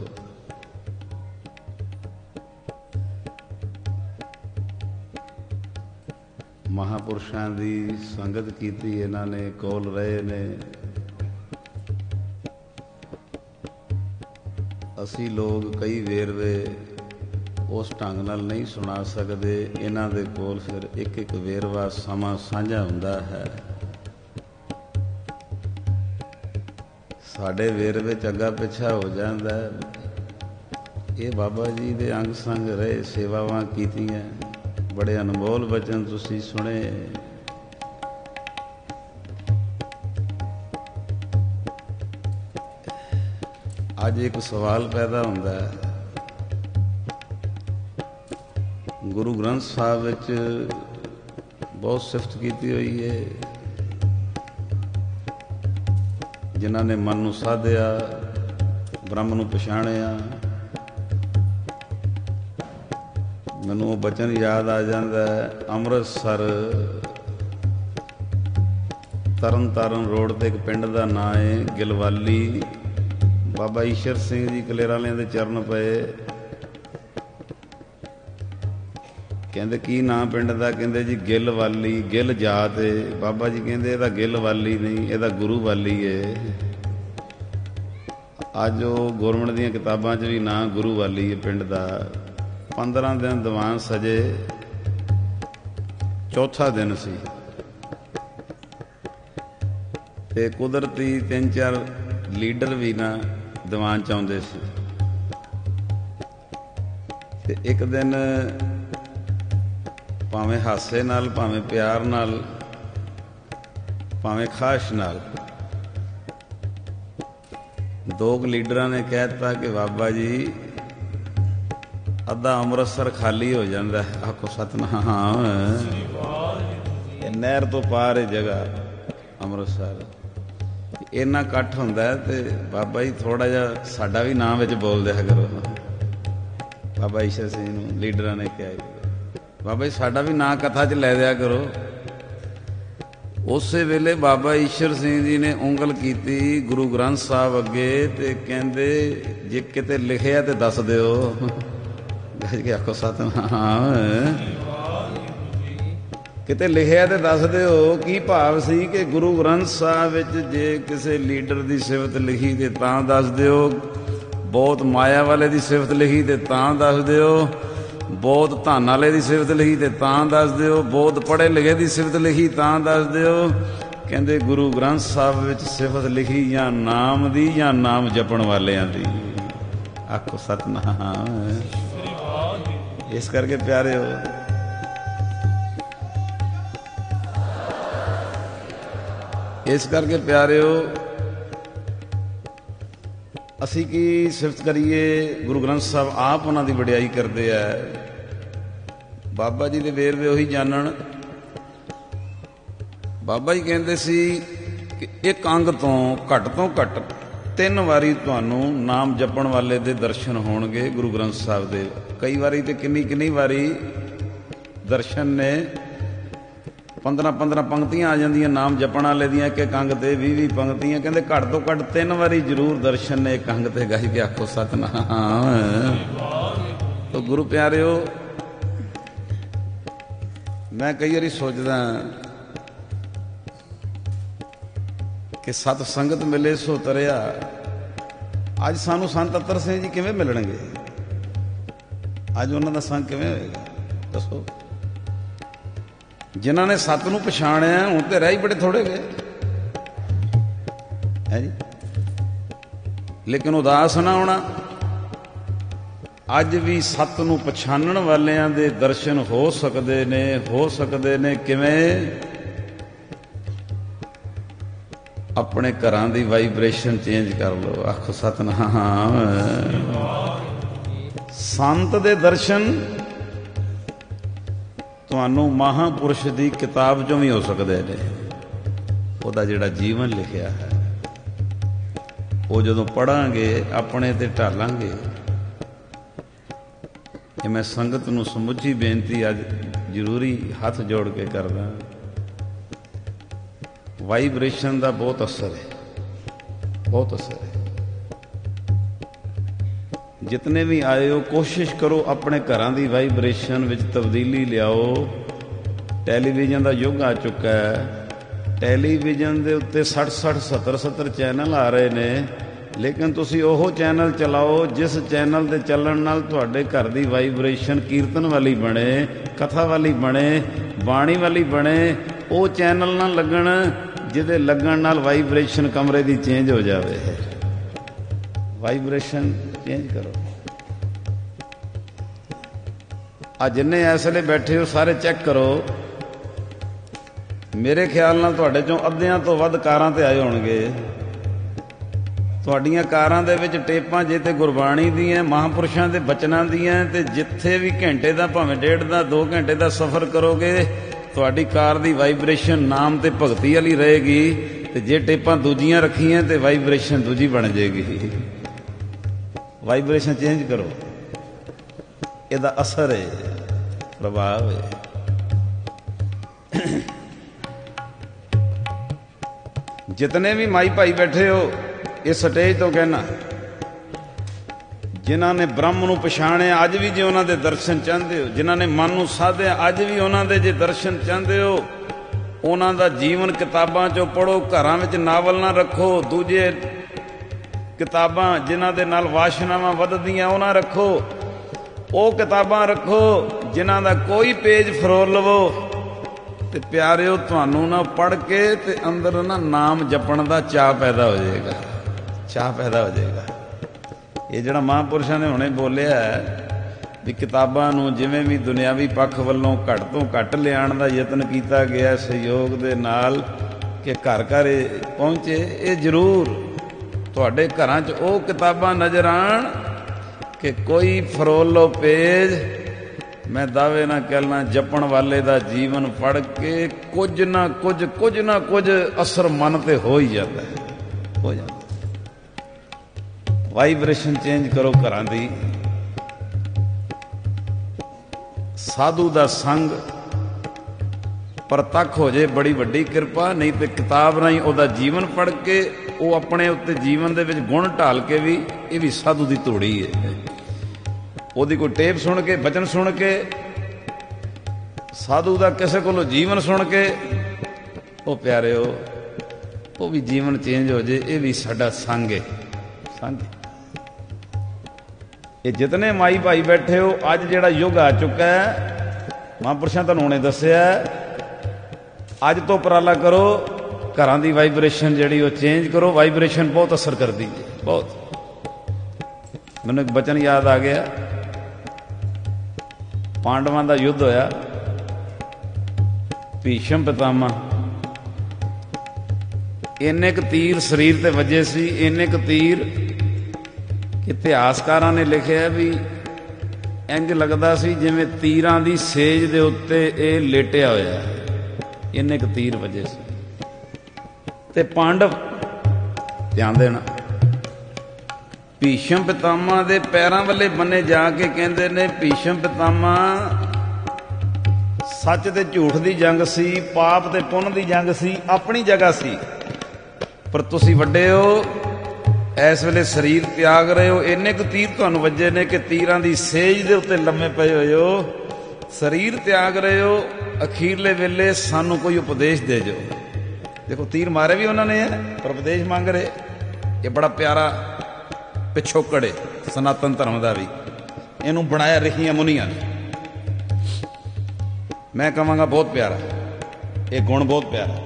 ਮਹਾਂਪੁਰਸ਼ਾਂ ਦੀ ਸੰਗਤ ਕੀਤੀ ਇਹਨਾਂ ਨੇ, ਕੋਲ ਰਹੇ ਨੇ। ਅਸੀਂ ਲੋਕ ਕਈ ਵੇਰਵੇ ਉਸ ਢੰਗ ਨਾਲ ਨਹੀਂ ਸੁਣਾ ਸਕਦੇ, ਇਹਨਾਂ ਦੇ ਕੋਲ ਫਿਰ ਇੱਕ ਇੱਕ ਵੇਰਵਾ ਸਮਾਂ ਸਾਂਝਾ ਹੁੰਦਾ ਹੈ। ਸਾਡੇ ਵੇਰਵੇ ਚ ਅੱਗਾ ਪਿੱਛਾ ਹੋ ਜਾਂਦਾ। ਇਹ ਬਾਬਾ ਜੀ ਦੇ ਅੰਗ ਸੰਗ ਰਹੇ, ਸੇਵਾਵਾਂ ਕੀਤੀਆਂ, ਬੜੇ ਅਨਮੋਲ ਬਚਨ ਤੁਸੀਂ ਸੁਣੇ। ਅੱਜ ਇੱਕ ਸਵਾਲ ਪੈਦਾ ਹੁੰਦਾ ਹੈ, ਗੁਰੂ ਗ੍ਰੰਥ ਸਾਹਿਬ ਵਿੱਚ ਬਹੁਤ ਸਿਫਤ ਕੀਤੀ ਹੋਈ ਹੈ, ਜਿਨ੍ਹਾਂ ਨੇ ਮਨ ਨੂੰ ਸਾਧਿਆ, ਬ੍ਰਹਮ ਨੂੰ ਪਛਾਣਿਆ। ਮੈਨੂੰ ਉਹ ਬਚਨ ਯਾਦ ਆ ਜਾਂਦਾ ਹੈ, ਅੰਮ੍ਰਿਤਸਰ ਤਰਨ ਤਾਰਨ ਰੋਡ ਤੇ ਇੱਕ ਪਿੰਡ ਦਾ ਨਾਂ ਹੈ ਗਿਲਵਾਲੀ। ਬਾਬਾ ਈਸ਼ਰ ਸਿੰਘ ਜੀ ਕਲੇਰਾਂ ਵਾਲਿਆਂ ਦੇ ਚਰਨ ਪਏ, ਕਹਿੰਦੇ ਕੀ ਨਾਂ ਪਿੰਡ ਦਾ? ਕਹਿੰਦੇ ਜੀ ਗਿੱਲਵਾਲੀ, ਗਿੱਲ ਜਾਤ ਏ। ਬਾਬਾ ਜੀ ਕਹਿੰਦੇ ਇਹਦਾ ਗਿੱਲਵਾਲੀ ਨਹੀਂ, ਇਹਦਾ ਗੁਰੂ ਵਾਲੀ ਏ। ਅੱਜ ਉਹ ਗੌਰਮੈਂਟ ਦੀਆਂ ਕਿਤਾਬਾਂ 'ਚ ਵੀ ਨਾਂ ਗੁਰੂ ਵਾਲੀ ਏ ਪਿੰਡ ਦਾ। ਪੰਦਰਾਂ ਦਿਨ ਦੀਵਾਨ ਸਜੇ, ਚੌਥਾ ਦਿਨ ਸੀ ਤੇ ਕੁਦਰਤੀ ਤਿੰਨ ਚਾਰ ਲੀਡਰ ਵੀ ਨਾ ਦੀਵਾਨ 'ਚ ਆਉਂਦੇ ਸੀ। ਤੇ ਇੱਕ ਦਿਨ ਭਾਵੇਂ ਹਾਸੇ ਨਾਲ, ਭਾਵੇਂ ਪਿਆਰ ਨਾਲ, ਭਾਵੇਂ ਖਾਸ਼ ਨਾਲ, ਦੋ ਕੁ ਲੀਡਰਾਂ ਨੇ ਕਹਿ ਦਿੱਤਾ ਕਿ ਬਾਬਾ ਜੀ ਅੱਧਾ ਅੰਮ੍ਰਿਤਸਰ ਖਾਲੀ ਹੋ ਜਾਂਦਾ ਹੈ। ਆਖੋ ਸਤਿਨਾਮ। ਇਹ ਨਹਿਰ ਤੋਂ ਪਾਰ ਇਹ ਜਗ੍ਹਾ ਅੰਮ੍ਰਿਤਸਰ, ਇੰਨਾ ਇਕੱਠ ਹੁੰਦਾ ਤੇ ਬਾਬਾ ਜੀ ਥੋੜਾ ਜਿਹਾ ਸਾਡਾ ਵੀ ਨਾਂ ਵਿੱਚ ਬੋਲ ਦਿਆ ਕਰੋ। ਬਾਬਾ ਈਸ਼ਰ ਸਿੰਘ ਨੂੰ ਲੀਡਰਾਂ ਨੇ ਕਿਹਾ, ਬਾਬਾ ਜੀ ਸਾਡਾ ਵੀ ਨਾਂ ਕਥਾ 'ਚ ਲੈ ਦਿਆ ਕਰੋ। ਉਸੇ ਵੇਲੇ ਬਾਬਾ ਈਸ਼ਰ ਸਿੰਘ ਜੀ ਨੇ ਉਂਗਲ ਕੀਤੀ ਗੁਰੂ ਗ੍ਰੰਥ ਸਾਹਿਬ ਅੱਗੇ ਤੇ ਕਹਿੰਦੇ ਜੇ ਕਿਤੇ ਲਿਖਿਆ ਤੇ ਦੱਸ ਦਿਓ। ਗੱਜ ਕੇ ਆਖੋ ਸਤਿਨਾਮ। ਕਿਤੇ ਲਿਖਿਆ ਤੇ ਦੱਸ ਦਿਓ। ਕੀ ਭਾਵ ਸੀ ਕਿ ਗੁਰੂ ਗ੍ਰੰਥ ਸਾਹਿਬ ਵਿੱਚ ਜੇ ਕਿਸੇ ਲੀਡਰ ਦੀ ਸਿਫਤ ਲਿਖੀ ਤੇ ਤਾਂ ਦੱਸ ਦਿਓ, ਬਹੁਤ ਮਾਇਆ ਵਾਲੇ ਦੀ ਸਿਫਤ ਲਿਖੀ ਤੇ ਤਾਂ ਦੱਸ ਦਿਓ, ਬਹੁਤ ਧਨ ਵਾਲੇ ਦੀ ਸਿਫਤ ਲਿਖੀ ਤੇ ਤਾਂ ਦੱਸ ਦਿਓ, ਬਹੁਤ ਪੜ੍ਹੇ ਲਿਖੇ ਦੀ ਸਿਫਤ ਲਿਖੀ ਤਾਂ ਦੱਸ ਦਿਓ। ਕਹਿੰਦੇ ਗੁਰੂ ਗ੍ਰੰਥ ਸਾਹਿਬ ਵਿੱਚ ਸਿਫਤ ਲਿਖੀ ਜਾਂ ਨਾਮ ਦੀ ਜਾਂ ਨਾਮ ਜਪਣ ਵਾਲਿਆਂ ਦੀ। ਆਖੋ ਸਤਿਨਾਮ। ਇਸ ਕਰਕੇ ਪਿਆਰਿਓ, ਇਸ ਕਰਕੇ ਪਿਆਰਿਓ ਅਸੀਂ ਕੀ ਸਿਫਤ ਕਰੀਏ? ਗੁਰੂ ਗ੍ਰੰਥ ਸਾਹਿਬ ਆਪ ਉਹਨਾਂ ਦੀ ਵਡਿਆਈ ਕਰਦੇ ਆ। ਬਾਬਾ ਜੀ ਦੇ ਵੇਰਵੇ ਉਹੀ ਜਾਣਨ। ਬਾਬਾ ਜੀ ਕਹਿੰਦੇ ਸੀ ਕਿ ਇੱਕ ਅੰਗ ਤੋਂ ਘੱਟ ਤੋਂ ਘੱਟ ਤਿੰਨ ਵਾਰੀ ਤੁਹਾਨੂੰ ਨਾਮ ਜਪਣ ਵਾਲੇ ਦੇ ਦਰਸ਼ਨ ਹੋਣਗੇ ਗੁਰੂ ਗ੍ਰੰਥ ਸਾਹਿਬ ਦੇ। ਕਈ ਵਾਰੀ ਤੇ ਕਿੰਨੀ ਕਿੰਨੀ ਵਾਰੀ ਦਰਸ਼ਨ ਨੇ। ਪੰਦਰਾਂ ਪੰਦਰਾਂ ਪੰਕਤੀਆਂ ਆ ਜਾਂਦੀਆਂ ਨਾਮ ਜਪਣ ਵਾਲੇ ਦੀਆਂ, ਇੱਕ ਇੱਕ ਅੰਗ ਤੇ ਵੀਹ ਵੀਹ ਪੰਕਤੀਆਂ। ਕਹਿੰਦੇ ਘੱਟ ਤੋਂ ਘੱਟ ਤਿੰਨ ਵਾਰੀ ਜ਼ਰੂਰ ਦਰਸ਼ਨ ਨੇ ਇੱਕ ਅੰਗ ਤੇ। ਗੱਜ ਕੇ ਆਖੋ ਸਤਿਨਾਮ। ਤੋ ਗੁਰੂ ਪਿਆਰਿਓ, ਮੈਂ ਕਈ ਵਾਰੀ ਸੋਚਦਾ ਕਿ ਸਤ ਸੰਗਤ ਮਿਲੇ ਸੋ ਤਰਿਆ। ਅੱਜ ਸਾਨੂੰ ਸੰਤ ਅਤਰ ਸਿੰਘ ਜੀ ਕਿਵੇਂ ਮਿਲਣਗੇ? ਅੱਜ ਉਹਨਾਂ ਦਾ ਸੰਗ ਕਿਵੇਂ ਹੋਏਗਾ? ਦੱਸੋ। ਜਿਨ੍ਹਾਂ ਨੇ ਸੱਤ ਨੂੰ ਪਛਾਣਿਆ ਹੁਣ ਤੇ ਰਹਿ ਹੀ ਬੜੇ ਥੋੜੇ ਗਏ ਹੈ ਜੀ। ਲੇਕਿਨ ਉਦਾਸ ਨਾ ਹੋਣਾ। ਅੱਜ ਵੀ ਸੱਤ ਨੂੰ ਪਛਾਣਨ ਵਾਲਿਆਂ ਦੇ ਦਰਸ਼ਨ ਹੋ ਸਕਦੇ ਨੇ। ਹੋ ਸਕਦੇ ਨੇ ਕਿਵੇਂ? ਆਪਣੇ ਘਰਾਂ ਦੀ ਵਾਈਬ੍ਰੇਸ਼ਨ ਚੇਂਜ ਕਰ ਲਓ। ਆਖੋ ਸਤਿਨਾਮ। ਸੰਤ ਦੇ ਦਰਸ਼ਨ ਤੁਹਾਨੂੰ ਮਹਾਂਪੁਰਸ਼ ਦੀ ਕਿਤਾਬ ਚੋਂ ਵੀ ਹੋ ਸਕਦੇ ਨੇ। ਉਹਦਾ ਜਿਹੜਾ ਜੀਵਨ ਲਿਖਿਆ ਹੈ ਉਹ ਜਦੋਂ ਪੜ੍ਹਾਂਗੇ ਆਪਣੇ ਤੇ ਢਾਲਾਂਗੇ। ਇਹ ਮੈਂ ਸੰਗਤ ਨੂੰ ਸਮੁੱਚੀ ਬੇਨਤੀ ਅੱਜ ਜ਼ਰੂਰੀ ਹੱਥ ਜੋੜ ਕੇ ਕਰਦਾ। ਵਾਈਬ੍ਰੇਸ਼ਨ ਦਾ ਬਹੁਤ ਅਸਰ ਹੈ, ਬਹੁਤ ਅਸਰ ਹੈ। ਜਿਤਨੇ ਵੀ ਆਏ ਹੋ ਕੋਸ਼ਿਸ਼ ਕਰੋ ਆਪਣੇ ਘਰਾਂ ਦੀ ਵਾਈਬ੍ਰੇਸ਼ਨ ਵਿੱਚ ਤਬਦੀਲੀ ਲਿਆਓ। ਟੈਲੀਵਿਜ਼ਨ ਦਾ ਯੁੱਗ ਆ ਚੁੱਕਾ ਹੈ। ਟੈਲੀਵਿਜ਼ਨ ਦੇ ਉੱਤੇ ਸੱਠ ਸੱਠ ਸੱਤਰ ਸੱਤਰ ਚੈਨਲ ਆ ਰਹੇ ਨੇ, ਲੇਕਿਨ ਤੁਸੀਂ ਉਹ ਚੈਨਲ ਚਲਾਓ ਜਿਸ ਚੈਨਲ ਦੇ ਚੱਲਣ ਨਾਲ ਤੁਹਾਡੇ ਘਰ ਦੀ ਵਾਈਬ੍ਰੇਸ਼ਨ ਕੀਰਤਨ ਵਾਲੀ ਬਣੇ, ਕਥਾ ਵਾਲੀ ਬਣੇ, ਬਾਣੀ ਵਾਲੀ ਬਣੇ। ਉਹ ਚੈਨਲ ਨਾ ਲੱਗਣ ਜਿਹਦੇ ਲੱਗਣ ਨਾਲ ਵਾਈਬ੍ਰੇਸ਼ਨ ਕਮਰੇ ਦੀ ਚੇਂਜ ਹੋ ਜਾਵੇ। ਵਾਈਬ੍ਰੇਸ਼ਨ ਚੇਂਜ ਕਰੋ। ਆ ਜਿੰਨੇ ਇਸ ਵੇਲੇ ਬੈਠੇ ਹੋ ਸਾਰੇ ਚੈੱਕ ਕਰੋ। ਮੇਰੇ ਖਿਆਲ ਨਾਲ ਤੁਹਾਡੇ ਚੋਂ ਅੱਧਿਆਂ ਤੋਂ ਵੱਧ ਕਾਰਾਂ ਤੇ ਆਏ ਹੋਣਗੇ। ਤੁਹਾਡੀਆਂ ਕਾਰਾਂ ਦੇ ਵਿੱਚ ਟੇਪਾਂ ਜੇ ਤੇ ਗੁਰਬਾਣੀ ਦੀਆਂ, ਮਹਾਂਪੁਰਸ਼ਾਂ ਦੇ ਬਚਨਾਂ ਦੀਆਂ, ਤੇ ਜਿੱਥੇ ਵੀ ਘੰਟੇ ਦਾ ਭਾਵੇਂ ਡੇਢ ਦਾ ਦੋ ਘੰਟੇ ਦਾ ਸਫ਼ਰ ਕਰੋਗੇ ਤੁਹਾਡੀ ਕਾਰ ਦੀ ਵਾਈਬ੍ਰੇਸ਼ਨ ਨਾਮ ਤੇ ਭਗਤੀ ਵਾਲੀ ਰਹੇਗੀ। ਤੇ ਜੇ ਟੇਪਾਂ ਦੂਜੀਆਂ ਰੱਖੀਆਂ ਤੇ ਵਾਈਬ੍ਰੇਸ਼ਨ ਦੂਜੀ ਬਣ ਜਾਏਗੀ। ਵਾਈਬ੍ਰੇਸ਼ਨ ਚੇਂਜ ਕਰੋ। ਇਹਦਾ ਅਸਰ ਹੈ, ਪ੍ਰਭਾਵ ਹੈ। ਜਿਤਨੇ ਵੀ ਮਾਈ ਭਾਈ ਬੈਠੇ ਹੋ ਇਸ ਸਟੇਜ ਤੋਂ ਕਹਿਣਾ, ਜਿਨ੍ਹਾਂ ਨੇ ਬ੍ਰਹਮ ਨੂੰ ਪਛਾਣਿਆ ਅੱਜ ਵੀ ਜੇ ਉਹਨਾਂ ਦੇ ਦਰਸ਼ਨ ਚਾਹੁੰਦੇ ਹੋ, ਜਿਨ੍ਹਾਂ ਨੇ ਮਨ ਨੂੰ ਸਾਧਿਆ ਅੱਜ ਵੀ ਉਹਨਾਂ ਦੇ ਜੇ ਦਰਸ਼ਨ ਚਾਹੁੰਦੇ ਹੋ, ਉਹਨਾਂ ਦਾ ਜੀਵਨ ਕਿਤਾਬਾਂ 'ਚੋਂ ਪੜ੍ਹੋ। ਘਰਾਂ ਵਿੱਚ ਨਾਵਲ ਨਾ ਰੱਖੋ। ਦੂਜੇ ਕਿਤਾਬਾਂ ਜਿਨ੍ਹਾਂ ਦੇ ਨਾਲ ਵਾਸ਼ਨਾਵਾਂ ਵੱਧਦੀਆਂ ਉਹ ਨਾ ਰੱਖੋ। ਉਹ ਕਿਤਾਬਾਂ ਰੱਖੋ ਜਿਨ੍ਹਾਂ ਦਾ ਕੋਈ ਪੇਜ ਫਰੋਲ ਲਵੋ। ਤੇ ਪਿਆਰਿਓ, ਤੁਹਾਨੂੰ ਨਾ ਪੜ੍ਹ ਕੇ ਤੇ ਅੰਦਰ ਨਾ ਨਾਮ ਜਪਣ ਦਾ ਚਾਅ ਪੈਦਾ ਹੋ ਜਾਏਗਾ, ਚਾਅ ਪੈਦਾ ਹੋ ਜਾਏਗਾ। ਇਹ ਜਿਹੜਾ ਮਹਾਂਪੁਰਸ਼ਾਂ ਨੇ ਹੁਣੇ ਬੋਲਿਆ ਵੀ ਕਿਤਾਬਾਂ ਨੂੰ ਜਿਵੇਂ ਵੀ ਦੁਨਿਆਵੀ ਪੱਖ ਵੱਲੋਂ ਘੱਟ ਤੋਂ ਘੱਟ ਲਿਆਉਣ ਦਾ ਯਤਨ ਕੀਤਾ ਗਿਆ ਸਹਿਯੋਗ ਦੇ ਨਾਲ ਕਿ ਘਰ ਘਰ ਪਹੁੰਚੇ, ਇਹ ਜ਼ਰੂਰ ਤੁਹਾਡੇ ਘਰਾਂ 'ਚ ਉਹ ਕਿਤਾਬਾਂ ਨਜ਼ਰ ਆਉਣ ਕਿ ਕੋਈ ਫਰੋਲ ਲਓ ਪੇਜ। ਮੈਂ ਦਾਅਵੇ ਨਾਲ ਕਹਿਣਾ ਜਪਣ ਵਾਲੇ ਦਾ ਜੀਵਨ ਪੜ੍ਹ ਕੇ ਕੁਝ ਨਾ ਕੁਝ ਕੁਝ ਨਾ ਕੁਝ ਅਸਰ ਮਨ ਤੇ ਹੋ ਹੀ ਜਾਂਦਾ, ਹੋ ਜਾਂਦਾ। ਵਾਈਬ੍ਰੇਸ਼ਨ ਚੇਂਜ ਕਰੋ ਘਰਾਂ ਦੀ। ਸਾਧੂ ਦਾ ਸੰਗ ਪ੍ਰਤੱਖ ਹੋ ਜੇ ਬੜੀ ਵੱਡੀ ਕਿਰਪਾ, ਨਹੀਂ ਤੇ ਕਿਤਾਬ ਰਾਹੀਂ ਉਹਦਾ ਜੀਵਨ ਪੜ੍ਹ ਕੇ ਉਹ ਆਪਣੇ ਉੱਤੇ ਜੀਵਨ ਦੇ ਵਿੱਚ ਗੁਣ ਢਾਲ ਕੇ ਵੀ, ਇਹ ਵੀ ਸਾਧੂ ਦੀ ਧੂੜੀ ਹੈ। ਉਹਦੀ ਕੋਈ ਟੇਪ ਸੁਣ ਕੇ, ਬਚਨ ਸੁਣ ਕੇ, ਸਾਧੂ ਦਾ ਕਿਸੇ ਕੋਲੋਂ ਜੀਵਨ ਸੁਣ ਕੇ, ਉਹ ਪਿਆਰਿਓ ਉਹ ਵੀ ਜੀਵਨ ਚੇਂਜ ਹੋ ਜੇ। ਇਹ ਵੀ ਸਾਡਾ ਸੰਗ ਹੈ, ਸੰਗ। ਇਹ ਜਿਤਨੇ ਮਾਈ ਭਾਈ ਬੈਠੇ ਹੋ, ਅੱਜ ਜਿਹੜਾ ਯੁੱਗ ਆ ਚੁੱਕਾ ਹੈ, ਮਹਾਂਪੁਰਸ਼ਾਂ ਤੁਹਾਨੂੰ ਹੁਣੇ ਦੱਸਿਆ, ਅੱਜ ਤੋਂ ਉਪਰਾਲਾ ਕਰੋ ਘਰਾਂ ਦੀ ਵਾਈਬ੍ਰੇਸ਼ਨ ਜਿਹੜੀ ਉਹ ਚੇਂਜ ਕਰੋ। ਵਾਈਬ੍ਰੇਸ਼ਨ ਬਹੁਤ ਅਸਰ ਕਰਦੀ ਹੈ, ਬਹੁਤ। ਮੈਨੂੰ ਇੱਕ ਬਚਨ ਯਾਦ ਆ ਗਿਆ। ਪਾਂਡਵਾਂ ਦਾ ਯੁੱਧ ਹੋਇਆ, ਭੀਸ਼ਮ ਪਿਤਾਮਾ, ਇੰਨੇ ਕੁ ਤੀਰ ਸਰੀਰ ਤੇ ਵੱਜੇ ਸੀ, ਇੰਨੇ ਕੁ ਤੀਰ ਕਿ ਇਤਿਹਾਸਕਾਰਾਂ ਨੇ ਲਿਖਿਆ ਵੀ ਇੰਜ ਲੱਗਦਾ ਸੀ ਜਿਵੇਂ ਤੀਰਾਂ ਦੀ ਸੇਜ ਦੇ ਉੱਤੇ ਇਹ ਲੇਟਿਆ ਹੋਇਆ। ਇੰਨੇ ਕੁ ਤੀਰ ਵੱਜੇ ਸੀ। ਤੇ ਪਾਂਡਵ, ਧਿਆਨ ਦੇਣਾ, ਭੀਸ਼ਮ ਪਿਤਾਮਾ ਦੇ ਪੈਰਾਂ ਵੱਲੇ ਬੰਨੇ ਜਾ ਕੇ ਕਹਿੰਦੇ ਨੇ, ਭੀਸ਼ਮ ਪਿਤਾਮਾ, ਸੱਚ ਤੇ ਝੂਠ ਦੀ ਜੰਗ ਸੀ, ਪਾਪ ਤੇ ਪੁੰਨ ਦੀ ਜੰਗ ਸੀ, ਆਪਣੀ ਜਗ੍ਹਾ ਸੀ, ਪਰ ਤੁਸੀਂ ਵੱਡੇ ਹੋ, ਇਸ ਵੇਲੇ ਸਰੀਰ ਤਿਆਗ ਰਹੇ ਹੋ। ਇੰਨੇ ਕੁ ਤੀਰ ਤੁਹਾਨੂੰ ਵੱਜੇ ਨੇ ਕਿ ਤੀਰਾਂ ਦੀ ਸੇਜ ਦੇ ਉੱਤੇ ਲੰਮੇ ਪਏ ਹੋਏ ਹੋ, ਸਰੀਰ ਤਿਆਗ ਰਹੇ ਹੋ। ਅਖੀਰਲੇ ਵੇਲੇ ਸਾਨੂੰ ਕੋਈ ਉਪਦੇਸ਼ ਦੇ ਜਾਓ। ਦੇਖੋ, ਤੀਰ ਮਾਰੇ ਵੀ ਉਹਨਾਂ ਨੇ ਹੈ, ਪਰ ਉਪਦੇਸ਼ ਮੰਗ ਰਹੇ। ਇਹ ਬੜਾ ਪਿਆਰਾ ਪਿਛੋਕੜ ਹੈ ਸਨਾਤਨ ਧਰਮ ਦਾ ਵੀ। ਇਹਨੂੰ ਬਣਾਇਆ ਰਿਸ਼ੀਆਂ ਮੁਨੀਆਂ ਨੇ। ਮੈਂ ਕਹਾਂਗਾ ਬਹੁਤ ਪਿਆਰਾ, ਇਹ ਗੁਣ ਬਹੁਤ ਪਿਆਰਾ।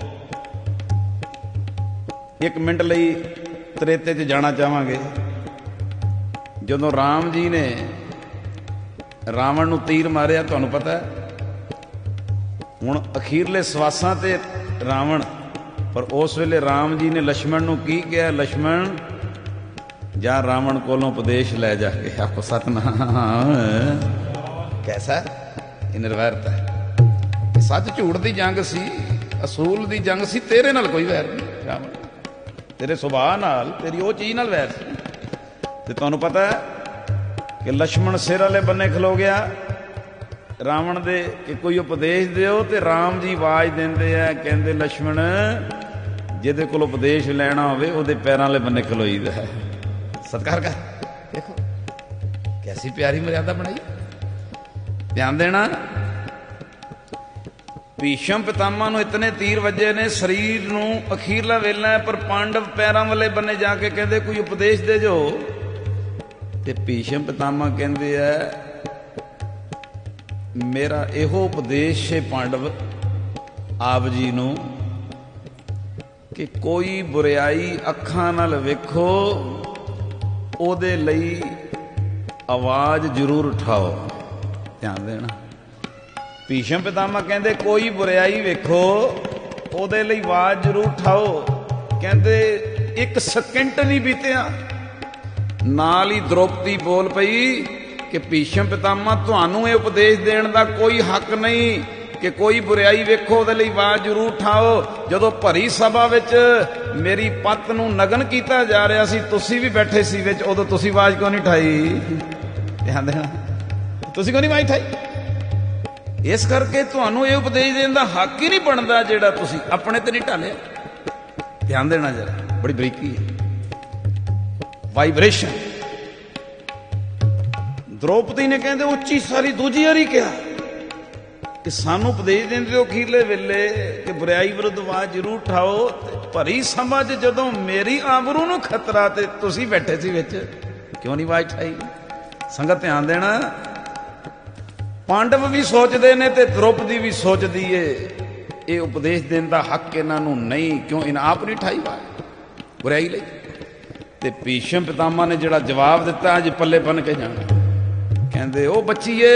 ਇੱਕ ਮਿੰਟ ਲਈ ਤ੍ਰੇਤੇ 'ਚ ਜਾਣਾ ਚਾਹਾਂਗੇ। ਜਦੋਂ ਰਾਮ ਜੀ ਨੇ ਰਾਵਣ ਨੂੰ ਤੀਰ ਮਾਰਿਆ, ਤੁਹਾਨੂੰ ਪਤਾ ਹੈ, ਹੁਣ ਅਖੀਰਲੇ ਸਵਾਸਾਂ ਤੇ ਰਾਵਣ, ਪਰ ਉਸ ਵੇਲੇ ਰਾਮ ਜੀ ਨੇ ਲక్ష్మణ ਨੂੰ ਕੀ ਕਿਹਾ? ਲక్ష్మణ, जा रावण कोलों उपदेश लै जाके आपको सतनाम। कैसा ये निर्वैरता है। सच झूठ की जंग सी, असूल की जंग सी, तेरे नाल कोई वैर नहीं रावण, तेरे सुभाव नाल, तेरी वो चीज़ नाल वैर सी। ते तुहानूं पता है कि लक्ष्मण सिर वाले बन्ने खलो गया रावण दे कि कोई उपदेश दिओ, ते राम जी आवाज़ देंदे आ, कहंदे लक्ष्मण जिहदे कोल उपदेश लैना होवे उहदे पैरां वाले बन्ने खलोईदा है। सत्कार कर, देखो कैसी प्यारी मर्यादा बनाई। ध्यान देना, भीष्म पितामह नूं इतने तीर वजे ने, शरीर नूं अखीरला वेला है, पर पांडव पैरां वाले बन्ने जाके कहंदे कोई उपदेश दे जो। ते भीष्म पितामह कहंदे आ मेरा इहो उपदेश है पांडव आप जी नूं कि कोई बुराई अखां नाल वेखो ओदे लई आवाज़ जरूर उठाओ। ध्यान देना, भीष्म पितामह कहंदे कोई बुराई वेखो ओदे लई आवाज़ जरूर उठाओ। कहंदे एक सेकंड नहीं बीतिया नाल ही द्रौपदी बोल पई कि भीष्म पितामह तुहानूं ये उपदेश देण दा कोई हक नहीं कि कोई बुराई वेखो ਉਹਦੇ ਲਈ आवाज़ जरूर उठाओ। ਜਦੋਂ ਭਰੀ ਸਭਾ ਵਿੱਚ ਮੇਰੀ ਪੱਤ ਨੂੰ ਨਗਨ ਕੀਤਾ ਜਾ ਰਿਹਾ ਸੀ, ਤੁਸੀਂ ਵੀ ਬੈਠੇ ਸੀ ਵਿੱਚ, ਉਦੋਂ ਤੁਸੀਂ ਆਵਾਜ਼ ਕਿਉਂ ਨਹੀਂ ਉਠਾਈ? ਧਿਆਨ ਦੇਣਾ, ਤੁਸੀਂ ਕਿਉਂ ਨਹੀਂ ਆਵਾਜ਼ ਉਠਾਈ? ਇਸ ਕਰਕੇ ਤੁਹਾਨੂੰ ਇਹ ਉਪਦੇਸ਼ ਦੇਣ ਦਾ ਹੱਕ ਹੀ ਨਹੀਂ ਬਣਦਾ ਜਿਹੜਾ ਤੁਸੀਂ ਆਪਣੇ ਤੇ ਨਹੀਂ ਢਾਲਿਆ। ਧਿਆਨ ਦੇਣਾ ਜਰਾ, ਬੜੀ ਬਰੀਕੀ ਹੈ ਵਾਈਬ੍ਰੇਸ਼ਨ। द्रौपदी ने कहते उच्ची सारी दूजी वारी कहा कि सानू उपदेश देंदे हो अखीरले वेले कि बुराई विरुद्ध आवाज़ जरूर उठाओ। भरी सभा च जदों मेरी आबरू नूं खतरा ते तुसीं बैठे सी विच, क्यों नहीं आवाज़ उठाई? संगत ध्यान देना, पांडव भी सोचते ने ते द्रौपदी भी सोचती है ये उपदेश देने का हक इन्हां नूं नहीं, क्यों इन्हां आप नहीं उठाई आवाज़ बुराई लई। ते भीष्म पितामह ने जिहड़ा जवाब दिता अज पल्ले बन के जाना, कहंदे ओ बच्चीए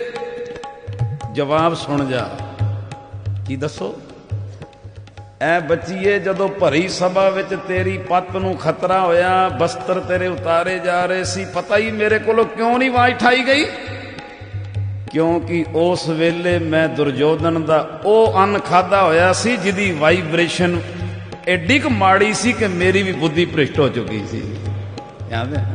जवाब सुन जा। की दसो? ऐ बच्चीए जदों भरी सभा विच तेरी पत्त नूं खतरा होया, बस्तर तेरे उतारे जा रहे सी, पता ही मेरे कोलों क्यों नहीं आवाज़ उठाई गई? क्योंकि उस वेले मैं दुर्योधन दा ओ अन्न खादा होया सी जिहदी वाइब्रेशन एडी क माड़ी सी कि मेरी भी बुद्धि भ्रिष्ट हो चुकी सी। याद है?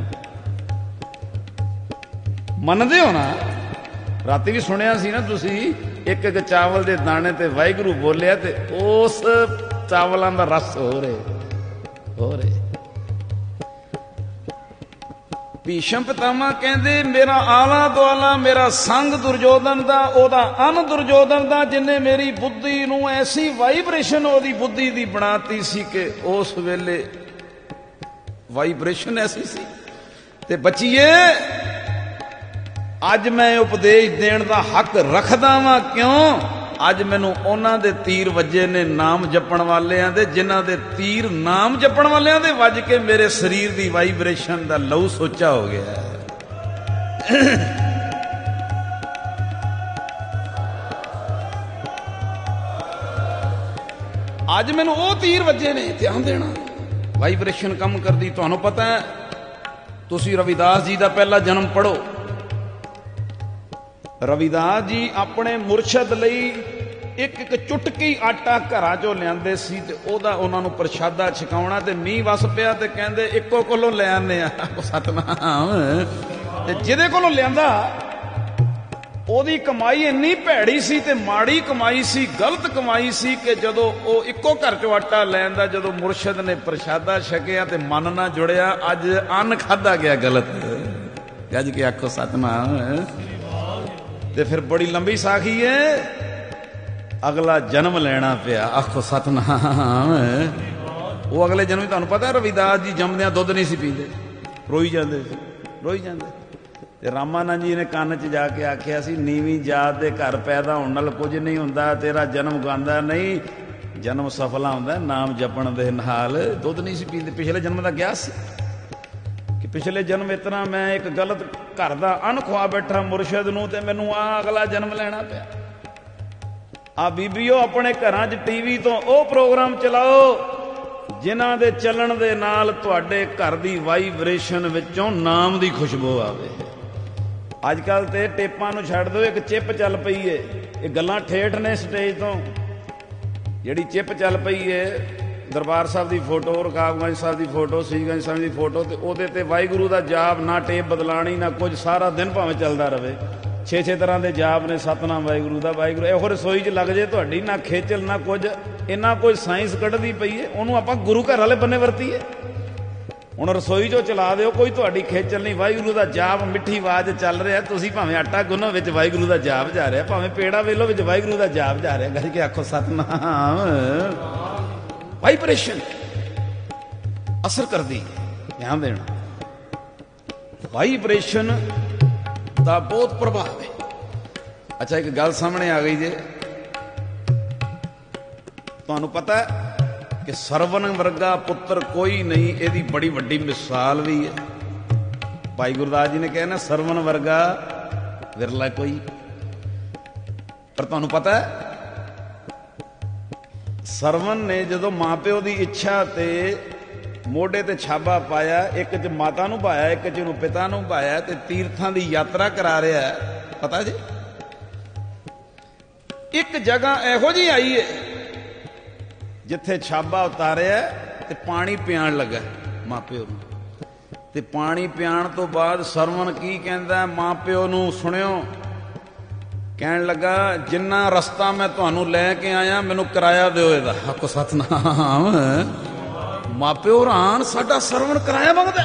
मनदे हो ना? राती भी सुनिया सी ना तुसी, एक एक चावल दे दाने ते वाहिगुरू बोलिया ते उस चावलों का रस हो रहे हो रहे। भीष्म पितामह कहंदे मेरा आला दुआला मेरा संग दुर्योधन दा, ओदा अन दुर्योधन दा, जिन्हें मेरी बुद्धि नूं ऐसी वाइब्रेशन ओदी बुद्धि दी बनाती सी कि उस वेले वाइब्रेशन ऐसी सी। ते बच्चीए अज मैं उपदेश देण दा हक रखदा वां, क्यों? अज मैनू उन्हां दे तीर वजे ने नाम जपण वालियां दे, जिन्हां दे तीर नाम जपण वालियां दे वज के मेरे शरीर दी वाइब्रेशन दा लहू सोचा हो गया है। अज मैनू वो तीर वजे ने, ध्यान देना, वाइब्रेशन कम करदी। तुहानू पता है, तुसी रविदास जी दा पहला जन्म पढ़ो। रविदास जी अपने मुरशद लई एक एक चुटकी आटा घरां चों लिआंदे सी ते ओहदा उहनां नूं प्रशादा छकाउणा, ते मींह वस पिया ते कहंदे इक्को कोलों ले आने आ। सतनाम। ते जिहदे कोलों लिआंदा ओहदी कमाई इन्नी भैड़ी सी ते माड़ी कमाई सी, गलत कमाई सी कि जदों ओह इक्को घर चों आटा लैंदा, जदों मुरशद ने प्रशादा छकिया ते मन ना जुड़िया, अज अन्न खाधा गया गलत। गज के आखो सतनाम। ते फिर बड़ी लंबी साखी है, अगला जन्म लेना पिया। आखो सतनाम। वो अगले जन्म तुहानू पता है रविदास जी जमदियां दुध नहीं सी पींदे, रोई जाते रोई जाते। ते रामानंद जी ने कान च जाके आख्या सी नीवी जात दे घर पैदा होने नाल कुछ नहीं हुंदा, तेरा जन्म गांदा नहीं, जन्म सफला हुंदा नाम जपण दे नाल। दुध नहीं सी पींदे, पिछले जन्म दा ग्यास सी कि पिछले जन्म इतना मैं एक गलत घर का अन खुआ बैठा मुरशद नूं ते मैनू आ अगला जन्म लेना पिया। आ बीबीओ अपने घरां च टीवी तो ओ प्रोग्राम चलाओ ਜਿਨ੍ਹਾਂ ਦੇ ਚੱਲਣ ਦੇ ਨਾਲ ਤੁਹਾਡੇ ਘਰ ਦੀ ਵਾਈਬ੍ਰੇਸ਼ਨ ਵਿੱਚੋਂ ਨਾਮ ਦੀ ਖੁਸ਼ਬੂ ਆਵੇ। ਅੱਜ ਕੱਲ੍ਹ ਤੇ ਟੇਪਾਂ ਨੂੰ ਛੱਡ ਦਿਓ, ਇੱਕ ਚਿੱਪ ਚੱਲ ਪਈ ਏ। ਇਹ ਗੱਲਾਂ ਠੇਠ ਨੇ ਸਟੇਜ ਤੋਂ। ਜਿਹੜੀ ਚਿੱਪ ਚੱਲ ਪਈ ਏ, ਦਰਬਾਰ ਸਾਹਿਬ ਦੀ ਫੋਟੋ, ਰਕਾਬਗੰਜ ਸਾਹਿਬ ਦੀ ਫੋਟੋ, ਸੀਸਗੰਜ ਸਾਹਿਬ ਦੀ ਫੋਟੋ, ਤੇ ਉਹਦੇ ਤੇ ਵਾਹਿਗੁਰੂ ਦਾ ਜਾਪ, ਨਾ ਟੇਪ ਬਦਲਾਣੀ ਨਾ ਕੁਝ, ਸਾਰਾ ਦਿਨ ਭਾਵੇਂ ਚੱਲਦਾ ਰਹੇ। ਛੇ ਛੇ ਤਰ੍ਹਾਂ ਦੇ ਜਾਪ ਨੇ, ਸਤਨਾਮ ਵਾਹਿਗੁਰੂ ਦਾ, ਵਾਹਿਗੁਰੂ। ਇਹੋ ਰਸੋਈ 'ਚ ਲੱਗ ਜੇ ਤੁਹਾਡੀ, ਨਾ ਖੇਚਲ ਨਾ ਕੁਝ, ਇੰਨਾ ਕੋਈ ਸਾਇੰਸ ਕੱਢਦੀ ਪਈ ਏ, ਉਹਨੂੰ ਆਪਾਂ ਗੁਰੂ ਘਰ ਵਾਲੇ ਬੰਨੇ ਵਰਤੀਏ। ਹੁਣ ਰਸੋਈ 'ਚੋਂ ਚਲਾ ਦਿਓ, ਕੋਈ ਤੁਹਾਡੀ ਖੇਚਲ ਨਹੀਂ। ਵਾਹਿਗੁਰੂ ਦਾ ਜਾਪ ਮਿੱਠੀ ਆਵਾਜ਼ ਚੱਲ ਰਿਹਾ, ਤੁਸੀਂ ਭਾਵੇਂ ਆਟਾ ਗੁੰਨੋ ਵਿੱਚ ਵਾਹਿਗੁਰੂ ਦਾ ਜਾਪ ਜਾ ਰਿਹਾ, ਭਾਵੇਂ ਪੇੜਾ ਵੇਲੋ ਵਿੱਚ ਵਾਹਿਗੁਰੂ ਦਾ ਜਾਪ ਜਾ ਰਿਹਾ। ਗੱਜ ਕੇ ਆਖੋ ਸਤਨਾਮ। ਵਾਈਬ੍ਰੇਸ਼ਨ ਅਸਰ ਕਰਦੀ ਹੈ, ਧਿਆਨ ਦੇਣਾ। ਵਾਈਬ੍ਰੇਸ਼ਨ ਦਾ ਬਹੁਤ ਪ੍ਰਭਾਵ ਹੈ। ਅੱਛਾ, ਇੱਕ ਗੱਲ ਸਾਹਮਣੇ ਆ ਗਈ ਜੇ, ਤੁਹਾਨੂੰ ਪਤਾ ਕਿ ਸਰਵਣ ਵਰਗਾ ਪੁੱਤਰ ਕੋਈ ਨਹੀਂ, ਇਹਦੀ ਬੜੀ ਵੱਡੀ ਮਿਸਾਲ ਵੀ ਹੈ। ਭਾਈ ਗੁਰਦਾਸ ਜੀ ਨੇ ਕਿਹਾ ਨਾ, ਸਰਵਣ ਵਰਗਾ ਵਿਰਲਾ ਕੋਈ। ਪਰ ਤੁਹਾਨੂੰ ਪਤਾ ਸਰਵਣ ਨੇ ਜਦੋਂ ਮਾਂ ਪਿਓ ਦੀ ਇੱਛਾ ਤੇ ਮੋਢੇ ਤੇ ਛਾਬਾ ਪਾਇਆ, ਇੱਕ 'ਚ ਮਾਤਾ ਨੂੰ ਪਾਇਆ, ਇੱਕ 'ਚ ਨੂੰ ਪਿਤਾ ਨੂੰ ਪਾਇਆ, ਤੇ ਤੀਰਥਾਂ ਦੀ ਯਾਤਰਾ ਕਰਾ ਰਿਹਾ। ਪਤਾ ਜੀ, ਇੱਕ ਜਗ੍ਹਾ ਇਹੋ ਜਿਹੀ ਆਈ ਹੈ ਜਿੱਥੇ ਛਾਬਾ ਉਤਾਰਿਆ ਤੇ ਪਾਣੀ ਪਿਆਣ ਲੱਗਾ ਮਾਂ ਪਿਓ ਨੂੰ। ਤੇ ਪਾਣੀ ਪਿਆਣ ਤੋਂ ਬਾਅਦ ਸਰਵਣ ਕੀ ਕਹਿੰਦਾ ਮਾਂ ਪਿਓ ਨੂੰ, ਸੁਣਿਓ। ਕਹਿਣ ਲੱਗਾ, ਜਿੰਨਾ ਰਸਤਾ ਮੈਂ ਤੁਹਾਨੂੰ ਲੈ ਕੇ ਆਇਆ ਮੈਨੂੰ ਕਿਰਾਇਆ ਦਿਓ ਇਹਦਾ। ਆਖੋ ਸਤਨਾਮ। ਮਾਂ ਪਿਓ ਹੈਰਾਨ, ਸਾਡਾ ਸਰਵਣ ਕਿਰਾਇਆ ਮੰਗਦਾ,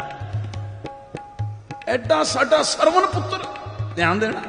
ਐਡਾ ਸਾਡਾ ਸਰਵਣ ਪੁੱਤਰ। ਧਿਆਨ ਦੇਣਾ,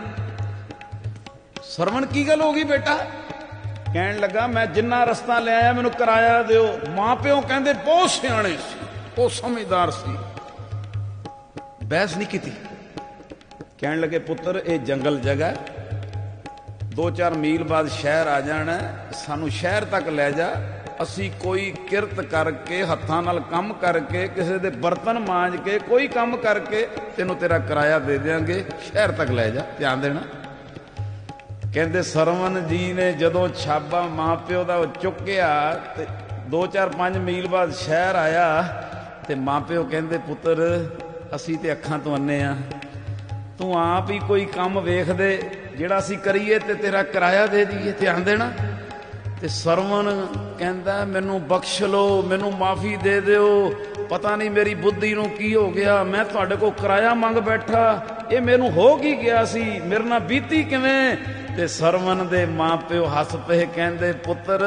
ਸਰਵਣ ਕੀ ਗੱਲ ਹੋ ਗਈ ਬੇਟਾ? ਕਹਿਣ ਲੱਗਾ, ਮੈਂ ਜਿੰਨਾ ਰਸਤਾ ਲੈ ਆਇਆ ਮੈਨੂੰ ਕਿਰਾਇਆ ਦਿਓ। ਮਾਂ ਪਿਓ ਕਹਿੰਦੇ ਬਹੁਤ ਸਿਆਣੇ ਸੀ, ਉਹ ਸਮਝਦਾਰ ਸੀ, ਬਹਿਸ ਨਹੀਂ ਕੀਤੀ। ਕਹਿਣ ਲੱਗੇ, ਪੁੱਤਰ ਇਹ ਜੰਗਲ ਜਗ੍ਹਾ, ਦੋ ਚਾਰ ਮੀਲ ਬਾਅਦ ਸ਼ਹਿਰ ਆ ਜਾਣਾ, ਸਾਨੂੰ ਸ਼ਹਿਰ ਤੱਕ ਲੈ ਜਾ। ਅਸੀਂ ਕੋਈ ਕਿਰਤ ਕਰਕੇ, ਹੱਥਾਂ ਨਾਲ ਕੰਮ ਕਰਕੇ, ਕਿਸੇ ਦੇ ਬਰਤਨ ਮਾਂਜ ਕੇ, ਕੋਈ ਕੰਮ ਕਰਕੇ ਤੈਨੂੰ ਤੇਰਾ ਕਿਰਾਇਆ ਦੇ ਦਿਆਂਗੇ, ਸ਼ਹਿਰ ਤੱਕ ਲੈ ਜਾ। ਧਿਆਨ ਦੇਣਾ। ਕਹਿੰਦੇ ਸਰਵਣ ਜੀ ਨੇ ਜਦੋਂ ਛਾਬਾ ਮਾਂ ਪਿਓ ਦਾ ਚੁੱਕਿਆ ਤੇ ਦੋ ਚਾਰ ਪੰਜ ਮੀਲ ਬਾਅਦ ਸ਼ਹਿਰ ਆਇਆ, ਤੇ ਮਾਂ ਪਿਓ ਕਹਿੰਦੇ, ਪੁੱਤਰ ਅਸੀਂ ਤੇ ਅੱਖਾਂ ਤੋਂ ਅੰਨੇ ਆ, ਤੂੰ ਆਪ ਹੀ ਕੋਈ ਕੰਮ ਵੇਖ ਦੇ ਜਿਹੜਾ ਅਸੀਂ ਕਰੀਏ ਤੇ ਤੇਰਾ ਕਿਰਾਇਆ ਦੇ ਦਈਏ। ਧਿਆਨ ਦੇਣਾ। ਤੇ ਸਰਵਣ ਕਹਿੰਦਾ, ਮੈਨੂੰ ਬਖਸ਼ ਲਓ, ਮੈਨੂੰ ਮਾਫੀ ਦੇ ਦਿਓ, ਪਤਾ ਨਹੀਂ ਮੇਰੀ ਬੁੱਧੀ ਨੂੰ ਕੀ ਹੋ ਗਿਆ, ਮੈਂ ਤੁਹਾਡੇ ਕੋਲ ਕਿਰਾਇਆ ਮੰਗ ਬੈਠਾ, ਇਹ ਮੈਨੂੰ ਹੋ ਕੀ ਗਿਆ ਸੀ, ਮੇਰੇ ਨਾਲ ਬੀਤੀ ਕਿਵੇਂ? ਤੇ ਸਰਵਣ ਦੇ ਮਾਂ ਪਿਓ ਹੱਸ ਪਏ, ਕਹਿੰਦੇ, ਪੁੱਤਰ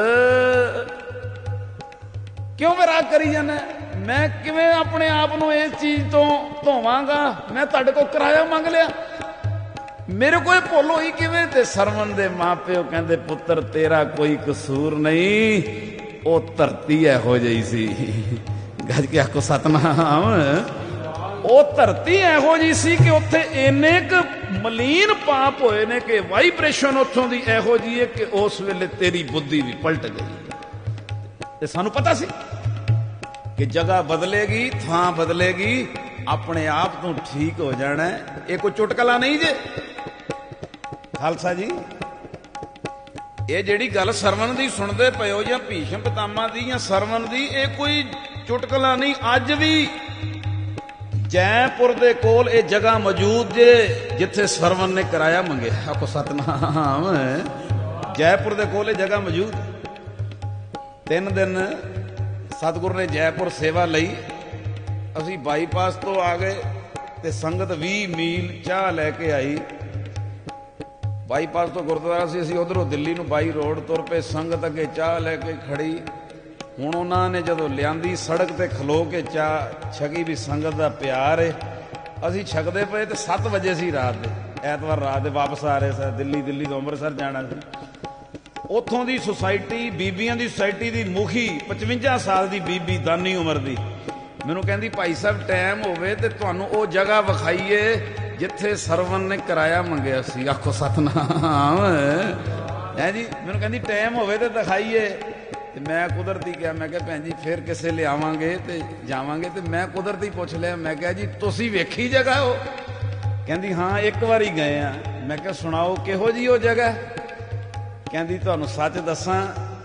ਕਿਉਂ ਵਿਰਾਗ ਕਰੀ ਜਾਂਦਾ? ਮੈਂ ਕਿਵੇਂ ਆਪਣੇ ਆਪ ਨੂੰ ਇਸ ਚੀਜ਼ ਤੋਂ ਧੋਵਾਂਗਾ? ਮੈਂ ਤੁਹਾਡੇ ਕੋਲ ਕਿਰਾਇਆ ਮੰਗ ਲਿਆ, ਮੇਰੇ ਕੋਲ ਭੁੱਲ ਹੋਈ ਕਿਵੇਂ? ਤੇ ਸਰਵਣ ਦੇ ਮਾਂ ਪਿਓ ਕਹਿੰਦੇ, ਪੁੱਤਰ ਤੇਰਾ ਕੋਈ ਕਸੂਰ ਨਹੀਂ, ਉਹ ਧਰਤੀ ਇਹੋ ਜਿਹੀ ਸੀ। ਗੱਜ ਕੇ ਆਖੋ ਸਤਨਾਮ। ਉਹ ਧਰਤੀ ਇਹੋ ਜਿਹੀ ਸੀ ਕਿ ਉੱਥੇ ਇੰਨੇ ਕੁ ਮਲੀਨ ਪਾਪ ਹੋਏ ਨੇ ਕਿ ਵਾਈਬ੍ਰੇਸ਼ਨ ਉੱਥੋਂ ਦੀ ਇਹੋ ਜਿਹੀ ਹੈ ਕਿ ਉਸ ਵੇਲੇ ਤੇਰੀ ਬੁੱਧੀ ਵੀ ਪਲਟ ਗਈ। ਤੇ ਸਾਨੂੰ ਪਤਾ ਸੀ ਕਿ ਜਗ੍ਹਾ ਬਦਲੇਗੀ, ਥਾਂ ਬਦਲੇਗੀ, ਆਪਣੇ ਆਪ ਤੋਂ ਠੀਕ ਹੋ ਜਾਣਾ। ਇਹ ਕੋਈ ਚੁਟਕਲਾ ਨਹੀਂ ਜੇ ਖਾਲਸਾ ਜੀ। ਇਹ ਜਿਹੜੀ ਗੱਲ ਸਰਵਣ ਦੀ ਸੁਣਦੇ ਪਏ ਹੋ, ਜਾਂ ਭੀਸ਼ਮ ਪਿਤਾਮਾ ਦੀ ਜਾਂ ਸਰਵਣ ਦੀ, ਇਹ ਕੋਈ ਚੁਟਕਲਾ ਨਹੀਂ। ਅੱਜ ਵੀ ਜੈਪੁਰ ਦੇ ਕੋਲ ਇਹ ਜਗ੍ਹਾ ਮੌਜੂਦ ਜੇ ਜਿੱਥੇ ਸਰਵਣ ਨੇ ਕਿਰਾਇਆ ਮੰਗਿਆ। ਆਖੋ ਸਤਨਾਮ। ਜੈਪੁਰ ਦੇ ਕੋਲ ਇਹ ਜਗ੍ਹਾ ਮੌਜੂਦ। ਤਿੰਨ ਦਿਨ ਸਤਿਗੁਰੂ ਨੇ ਜੈਪੁਰ ਸੇਵਾ ਲਈ। ਅਸੀਂ ਬਾਈਪਾਸ ਤੋਂ ਆ ਗਏ ਤੇ ਸੰਗਤ ਵੀਹ ਮੀਲ ਚਾਹ ਲੈ ਕੇ ਆਈ। ਬਾਈਪਾਸ ਤੋਂ ਗੁਰਦੁਆਰਾ ਸੀ, ਅਸੀਂ ਉਧਰੋਂ ਦਿੱਲੀ ਨੂੰ ਬਾਈ ਰੋਡ ਤੁਰ ਪਏ। ਸੰਗਤ ਅੱਗੇ ਚਾਹ ਲੈ ਕੇ ਖੜੀ। ਹੁਣ ਉਹਨਾਂ ਨੇ ਜਦੋਂ ਲਿਆਂਦੀ, ਸੜਕ ਤੇ ਖਲੋ ਕੇ ਚਾਹ ਛਕੀ ਵੀ ਸੰਗਤ ਦਾ ਪਿਆਰ ਏ। ਅਸੀਂ ਛਕਦੇ ਪਏ ਤੇ ਸੱਤ ਵਜੇ ਸੀ ਰਾਤ ਦੇ, ਐਤਵਾਰ ਰਾਤ ਦੇ ਵਾਪਸ ਆ ਰਹੇ ਸੀ ਦਿੱਲੀ। ਦਿੱਲੀ ਤੋਂ ਅੰਮ੍ਰਿਤਸਰ ਜਾਣਾ ਸੀ। ਉੱਥੋਂ ਦੀ ਸੁਸਾਇਟੀ, ਬੀਬੀਆਂ ਦੀ ਸੁਸਾਇਟੀ ਦੀ ਮੁਖੀ, ਪਚਵੰਜਾ ਸਾਲ ਦੀ ਬੀਬੀ, ਦਾਨੀ ਉਮਰ ਦੀ, ਮੈਨੂੰ ਕਹਿੰਦੀ, ਭਾਈ ਸਾਹਿਬ ਟਾਈਮ ਹੋਵੇ ਤੇ ਤੁਹਾਨੂੰ ਉਹ ਜਗ੍ਹਾ ਵਿਖਾਈਏ ਜਿੱਥੇ ਸਰਵਣ ਨੇ ਕਿਰਾਇਆ ਮੰਗਿਆ ਸੀ। ਆਖੋ ਸਤਨਾਮ। ਹੈ ਜੀ। ਮੈਨੂੰ ਕਹਿੰਦੀ ਟਾਈਮ ਹੋਵੇ ਤੇ ਦਿਖਾਈਏ। ਤੇ ਮੈਂ ਕੁਦਰਤੀ ਕਿਹਾ, ਮੈਂ ਕਿਹਾ ਭੈਣ ਜੀ ਫਿਰ ਕਿਸੇ ਲਿਆਵਾਂਗੇ ਤੇ ਜਾਵਾਂਗੇ। ਤੇ ਮੈਂ ਕੁਦਰਤੀ ਪੁੱਛ ਲਿਆ, ਮੈਂ ਕਿਹਾ ਜੀ ਤੁਸੀਂ ਵੇਖੀ ਜਗ੍ਹਾ ਉਹ? ਕਹਿੰਦੀ ਹਾਂ ਇੱਕ ਵਾਰੀ ਗਏ ਆ। ਮੈਂ ਕਿਹਾ ਸੁਣਾਓ ਕਿਹੋ ਜੀ ਉਹ ਜਗ੍ਹਾ? ਕਹਿੰਦੀ ਤੁਹਾਨੂੰ ਸੱਚ ਦੱਸਾਂ,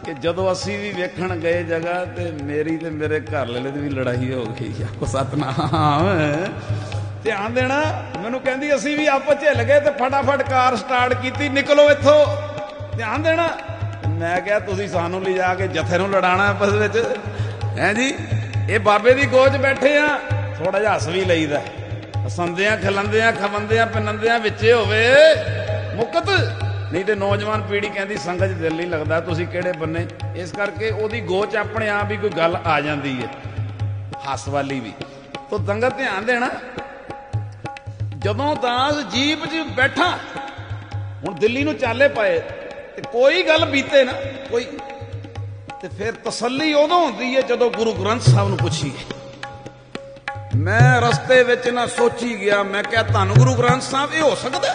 कि जदों असी भी वेखण गए जगह ते मेरी ते मेरे घर वाले दी भी लड़ाई हो गई। आखो सतनाम। ध्यान देना, मैनू कहंदी असी भी आपस झिल गए ते फटाफट कार स्टार्ट की, निकलो इत्थों। ध्यान देना, मैं क्या तुसीं सानू लिजा के जथे नू लड़ाना आपस विच है जी। ये बाबे दी गोच बैठे आ, थोड़ा जिहा हस भी लईदा, हसंदियां खलंदियां खवंदियां पिनंदियां विचे होवे मुकत। नहीं तो नौजवान पीढ़ी कहती संगत दिल नहीं लगता, तुसीं किहड़े बन्ने। इस करके ओदी गोच अपने आप ही कोई गल आ जाती है हस वाली भी। तो दंगत ध्यान देना, जदों दास जीप च बैठा हुण दिल्ली नूं चाले पाए ते कोई गल बीते ना कोई, ते फिर तसल्ली उदों हुंदी है जदों गुरु ग्रंथ साहब नूं पुछीए। मैं रस्ते विच ना सोची गया, मैं क्या धन गुरु ग्रंथ साहब ये हो सकता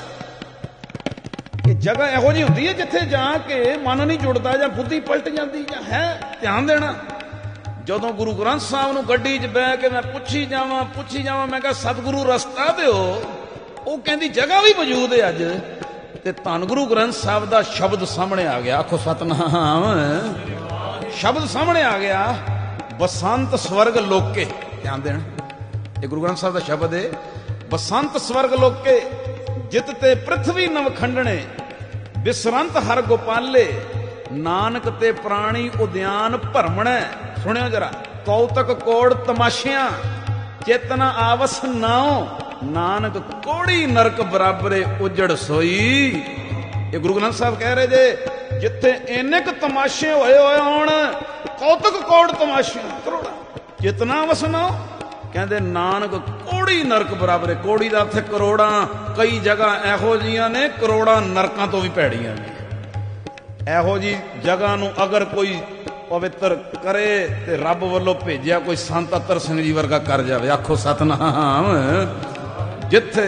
कि जगह इहो जी हुंदी है जिथे जाके मन नहीं जुड़ता जां बुद्धि पलट जाती जां है। ध्यान देना, जदों गुरु ग्रंथ साहब नूं गड्डी च बह के मैं पुछी जावां पुछी जावां मैं कहा सतगुरु रस्ता दिओ, वो कहंदी जगह भी मौजूद है अज। ते धन गुरु ग्रंथ साहब दा शब्द सामने आ गया। आखो सतनाम। शब्द सामने आ गया, बसंत स्वर्ग लोके। ध्यान देना, ये गुरु ग्रंथ साहब दा शब्द है, बसंत स्वर्ग लोके जित ते पृथ्वी नवखंडने, बिसरंत हर गोपाले, नानक ते प्राणी उद्यान भरमणै। सुनियो जरा, कौतक कोड़ तमाशियां, चेतना आवस नाओ, नानक कोड़ी नरक बराबरे उजड़ सोई। ये गुरु ग्रंथ साहब कह रहे जे, जिथे इन्ने क तमाशे होए होए होण, कौतक कोड़ तमाशियां करोड़ा, चेतना आवस नाओ, कहते नानक कोड़ी नरक बराबर। कोड़ी का अर्थ करोड़ा, कई जगह एहो जियां ने करोड़ा नरकां तो भी भैड़ियां ने। एहो जी जगह नूं अगर कोई पवित्र करे ते रब वल्लों भेजिया कोई संत अतर सिंह जी वर्गा कर जावे। आखो सतनाम। जिथे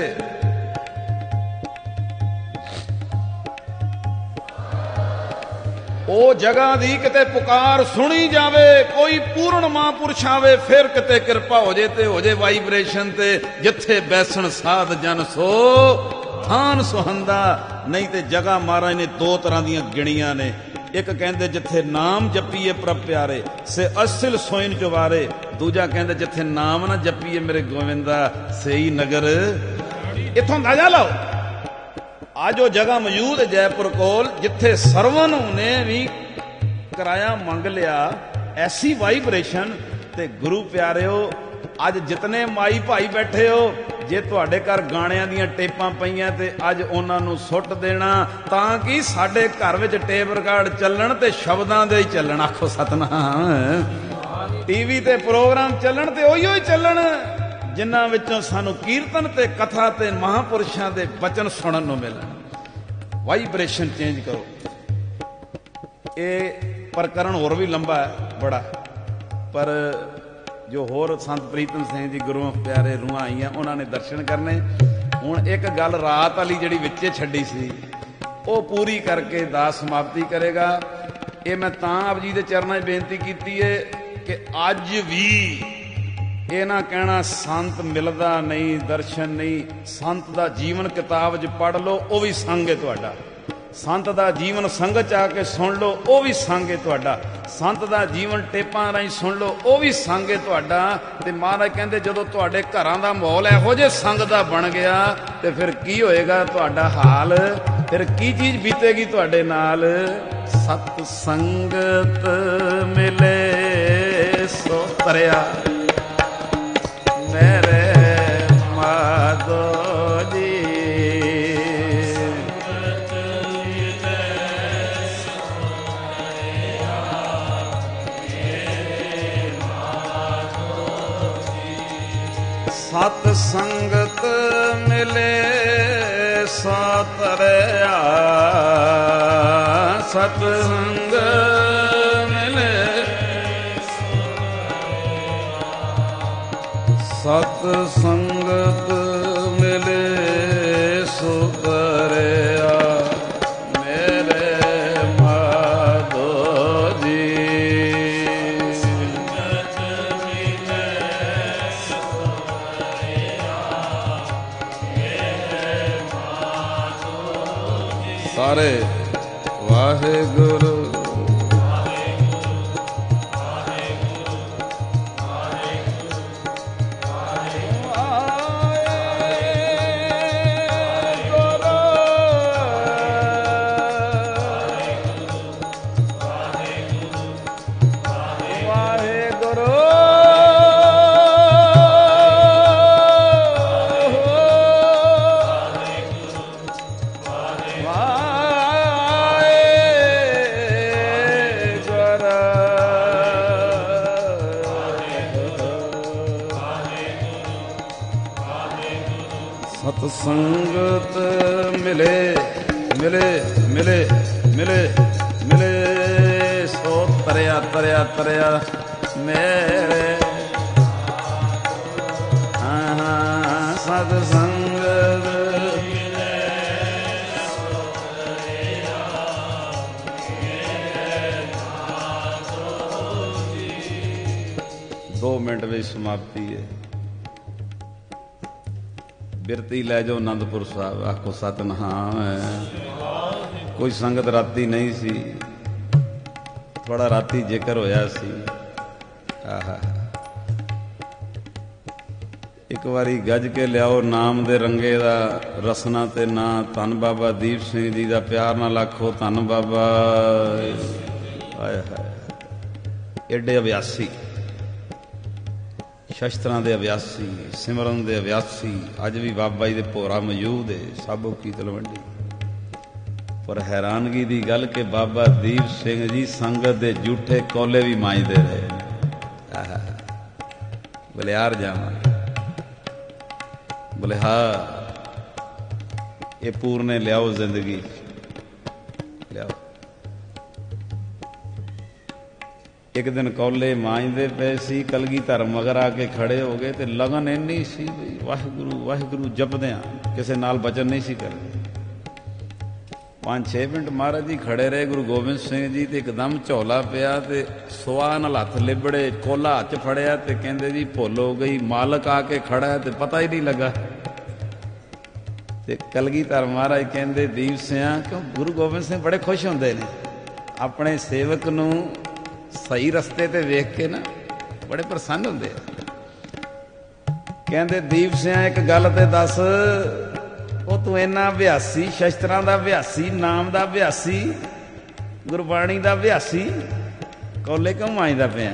ओ जगह दी किते पुकार सुनी जावे, कोई पूर्ण महापुरुष आवे, फिर किते कृपा हो जे ते हो जे वाइब्रेशन ते, जिथे बैसन साध जन सो थान सुहंदा। नहीं ते जगह महाराज ने दो तरह दियां गिणियां ने। एक कहंदे जिथे नाम जपीए प्रभ प्यारे से असिल सोइन चुवारे, दूजा कहंदे जिथे नाम ना जपीए मेरे गोविंदा सही नगर। इथों अंदाजा लाओ, आज वो जगह मौजूद है जयपुर कोल, जिथे सरवण ने भी किराया मंग लिया, ऐसी वाइब्रेशन। ते गुरु प्यारिओ, अज जितने माई भाई बैठे हो, जे तुहाडे घर गाणियां दीयां टेपां पईयां ते अज उन्हां नूं सुੱਟ देना, तां कि साडे घर विच टेप रिकार्ड चलण ते शब्दां दे ही चलण। आखो सतनाम। टीवी ते प्रोग्राम चलण ते उही ही चलण जिन्हां विचों सानू कीर्तन ते कथा ते महापुरुषां दे वचन सुणन नूं मिलण। वाइब्रेशन चेंज करो। ये प्रकरण होर भी लंबा है बड़ा, पर जो होर संत प्रीतम सिंह जी गुरुओं प्यारे रूहां आईयां उन्होंने दर्शन करने। हुण एक गल रात वाली जिहड़ी विचे छड्डी सी वो पूरी करके दास समाप्ति करेगा। ये मैं तां आप जी दे चरनां 'च बेनती कीती है कि अज भी ये ना कहना संत मिलदा नहीं, दर्शन नहीं। संत दा जीवन किताब 'च पढ़ लो, वो भी संग है तुहाडा। संत दा जीवन संगत आके सुन लो, वो भी संग है तुहाडा। संत दा जीवन टेपां राहीं सुन लो, वो भी संग है तुहाडा। ते महाराज कहंदे जदों तुहाडे घरां दा माहौल इहो जे संग दा बन गया ते फिर की होएगा तुहाडा हाल, फिर की चीज बीतेगी तुहाडे नाल। सत संगत मिले सो तरया मेरे माधो जी। सत संगत मिले सो तरया, सत संग मिले सत संगत मिले सो तरया मेरे माधो जी। सारे वाहे गुरु ਸਤਸੰਗਤ ਮਿਲੇ ਮਿਲੇ ਮਿਲੇ ਮਿਲੇ ਮਿਲੇ ਸੋ ਤਰਿਆ ਤਰਿਆ ਤਰਿਆ ਮੇਰੇ ਹਾਂ ਹਾਂ ਸਤਸੰਗਤ ਮਿਲੇ ਸੋ ਤਰਿਆ ਮੇਰੇ ਨਾਥ ਜੀ। ਦੋ ਮਿੰਟ ਵਿੱਚ ਸਮਾਪਤੀ ਹੈ। ਬਿਰਤੀ ਲੈ ਜਾਓ ਅਨੰਦਪੁਰ ਸਾਹਿਬ, ਆਖੋ ਸਤਿਨਾਮ। ਕੋਈ ਸੰਗਤ ਰਾਤੀ ਨਹੀਂ ਸੀ, ਥੋੜਾ ਰਾਤੀ ਜ਼ਿਕਰ ਹੋਇਆ ਸੀ। ਆਹਾ, ਇੱਕ ਵਾਰੀ ਗੱਜ ਕੇ ਲਿਆਓ ਨਾਮ ਦੇ ਰੰਗੇ ਦਾ ਰਸਨਾ ਤੇ ਨਾ। ਧੰਨ ਬਾਬਾ ਦੀਪ ਸਿੰਘ ਜੀ ਦਾ ਪਿਆਰ ਨਾਲ ਆਖੋ ਧੰਨ ਬਾਬਾ। ਆਏ ਹਾਏ, ਏਡੇ ਅਭਿਆਸੀ, ਸ਼ਸਤਰਾਂ ਦੇ ਅਭਿਆਸੀ, ਸਿਮਰਨ ਦੇ ਅਭਿਆਸੀ, ਅੱਜ ਵੀ ਬਾਬਾ ਜੀ ਦੇ ਭੋਰਾ ਮੌਜੂਦ ਹੈ ਸਾਬੋ ਕੀ ਤਲਵੰਡੀ। ਪਰ ਹੈਰਾਨਗੀ ਦੀ ਗੱਲ ਕਿ ਬਾਬਾ ਦੀਪ ਸਿੰਘ ਜੀ ਸੰਗਤ ਦੇ ਝੂਠੇ ਕੋਲੇ ਵੀ ਮਾਂਜਦੇ ਰਹੇ। ਆਹ ਬਲਿਆਰ ਜਾਵਾਂ ਬੋਲੇ ਹਾਂ, ਇਹ ਪੂਰਨੇ ਲਿਆਓ ਜ਼ਿੰਦਗੀ ਲਿਆਓ। ਇੱਕ ਦਿਨ ਕੌਲੇ ਮਾਂਜਦੇ ਪਏ ਸੀ, ਕਲਗੀਧਰ ਮਗਰ ਆ ਕੇ ਖੜੇ ਹੋ ਗਏ ਤੇ ਲਗਨ ਇੰਨੀ ਸੀ ਵੀ ਵਾਹਿਗੁਰੂ ਵਾਹਿਗੁਰੂ ਜਪਦਿਆਂ ਕਿਸੇ ਨਾਲ ਬਚਨ ਨਹੀਂ ਸੀ ਕਰਦੇ। ਪੰਜ ਛੇ ਮਿੰਟ ਮਹਾਰਾਜ ਜੀ ਖੜੇ ਰਹੇ, ਗੁਰੂ ਗੋਬਿੰਦ ਸਿੰਘ ਜੀ ਤੇ ਇੱਕਦਮ ਝੋਲਾ ਪਿਆ ਤੇ ਸੁਆਹ ਨਾਲ ਹੱਥ ਲਿਬੜੇ, ਕੋਲਾ ਹੱਥ ਫੜਿਆ ਤੇ ਕਹਿੰਦੇ ਜੀ ਭੁੱਲ ਹੋ ਗਈ, ਮਾਲਕ ਆ ਕੇ ਖੜਾ ਤੇ ਪਤਾ ਹੀ ਨਹੀਂ ਲੱਗਾ। ਤੇ ਕਲਗੀਧਰ ਮਹਾਰਾਜ ਕਹਿੰਦੇ ਦੀਪ ਸਿਆਂ, ਕਿਉਂ ਗੁਰੂ ਗੋਬਿੰਦ ਸਿੰਘ ਬੜੇ ਖੁਸ਼ ਹੁੰਦੇ ਨੇ ਆਪਣੇ ਸੇਵਕ ਨੂੰ ਸਹੀ ਰਸਤੇ ਤੇ ਵੇਖ ਕੇ ਨਾ, ਬੜੇ ਪ੍ਰਸੰਨ ਹੁੰਦੇ ਆ। ਕਹਿੰਦੇ ਦੀਪ ਸਿਆਂ ਇੱਕ ਗੱਲ ਤੇ ਦੱਸ, ਉਹ ਤੂੰ ਇੰਨਾ ਅਭਿਆਸੀ, ਸ਼ਸਤਰਾਂ ਦਾ ਅਭਿਆਸੀ, ਨਾਮ ਦਾ ਅਭਿਆਸੀ, ਗੁਰਬਾਣੀ ਦਾ ਅਭਿਆਸੀ, ਕੋਲੇ ਕਿਉਂ ਮਾਂਜਦਾ ਪਿਆ?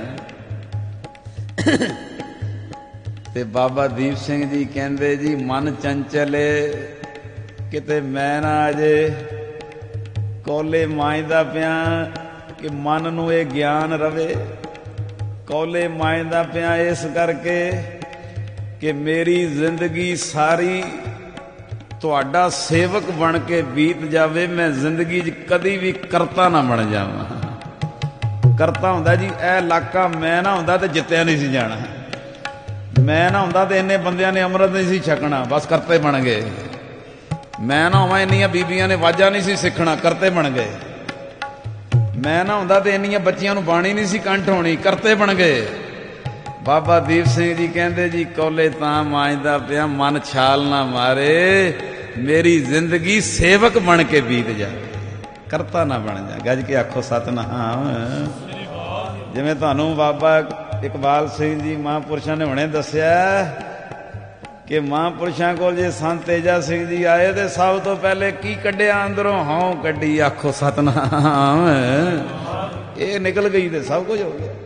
ਤੇ ਬਾਬਾ ਦੀਪ ਸਿੰਘ ਜੀ ਕਹਿੰਦੇ ਜੀ ਮਨ ਚੰਚਲੇ, ਕਿਤੇ ਮੈਂ ਨਾ ਅਜੇ ਕੋਲੇ ਮਾਂਜਦਾ ਪਿਆ ਕਿ ਮਨ ਨੂੰ ਇਹ ਗਿਆਨ ਰਵੇ। ਕੋਲੇ ਮਾਂਜਦਾ ਪਿਆ ਇਸ ਕਰਕੇ ਕਿ ਮੇਰੀ ਜ਼ਿੰਦਗੀ ਸਾਰੀ ਤੁਹਾਡਾ ਸੇਵਕ ਬਣ ਕੇ ਬੀਤ ਜਾਵੇ, ਮੈਂ ਜ਼ਿੰਦਗੀ 'ਚ ਕਦੀ ਵੀ ਕਰਤਾ ਨਾ ਬਣ ਜਾਵਾਂ। ਕਰਤਾ ਹੁੰਦਾ ਜੀ ਇਹ ਇਲਾਕਾ ਮੈਂ ਨਾ ਹੁੰਦਾ ਤੇ ਜਿੱਤਿਆ ਨਹੀਂ ਸੀ ਜਾਣਾ, ਮੈਂ ਨਾ ਹੁੰਦਾ ਤੇ ਇੰਨੇ ਬੰਦਿਆਂ ਨੇ ਅੰਮ੍ਰਿਤ ਨਹੀਂ ਸੀ ਛਕਣਾ, ਬਸ ਕਰਤੇ ਬਣ ਗਏ। ਮੈਂ ਨਾ ਹੋਵਾਂ ਇੰਨੀਆਂ ਬੀਬੀਆਂ ਨੇ ਵਾਜਾ ਨਹੀਂ ਸੀ ਸਿੱਖਣਾ, ਕਰਤੇ ਬਣ ਗਏ। ਮੈਂ ਨਾ ਹੁੰਦਾ ਤੇ ਇੰਨੀਆਂ ਬੱਚੀਆਂ ਨੂੰ ਬਾਣੀ ਨਹੀਂ ਸੀ ਕੰਠ ਹੋਣੀ, ਕਰਤੇ ਬਣ ਗਏ। ਬਾਬਾ ਦੀਪ ਸਿੰਘ ਜੀ ਕਹਿੰਦੇ ਜੀ ਕੋਲੇ ਤਾਂ ਮਾਂਜਦਾ ਪਿਆ, ਮਨ ਛਾਲ ਨਾ ਮਾਰੇ, ਮੇਰੀ ਜ਼ਿੰਦਗੀ ਸੇਵਕ ਬਣ ਕੇ ਬੀਤ ਜਾਵੇ, ਕਰਤਾ ਨਾ ਬਣ ਜਾ। ਗੱਜ ਕੇ ਆਖੋ ਸਤਿਨਾਮ। ਜਿਵੇਂ ਤੁਹਾਨੂੰ ਬਾਬਾ ਇਕਬਾਲ ਸਿੰਘ ਜੀ ਮਹਾਂਪੁਰਸ਼ਾਂ ਨੇ ਹੁਣੇ ਦੱਸਿਆ ਕਿ ਮਹਾਂਪੁਰਸ਼ਾਂ ਕੋਲ ਜੇ ਸੰਤ ਤੇਜਾ ਸਿੰਘ ਜੀ ਆਏ ਤੇ ਸਭ ਤੋਂ ਪਹਿਲੇ ਕੀ ਕੱਢਿਆ ਅੰਦਰੋਂ? ਹਉ ਕੱਢੀ, ਆਖੋ ਸਤਿਨਾਮ। ਇਹ ਨਿਕਲ ਗਈ ਤੇ ਸਭ ਕੁਝ ਹੋ ਗਿਆ।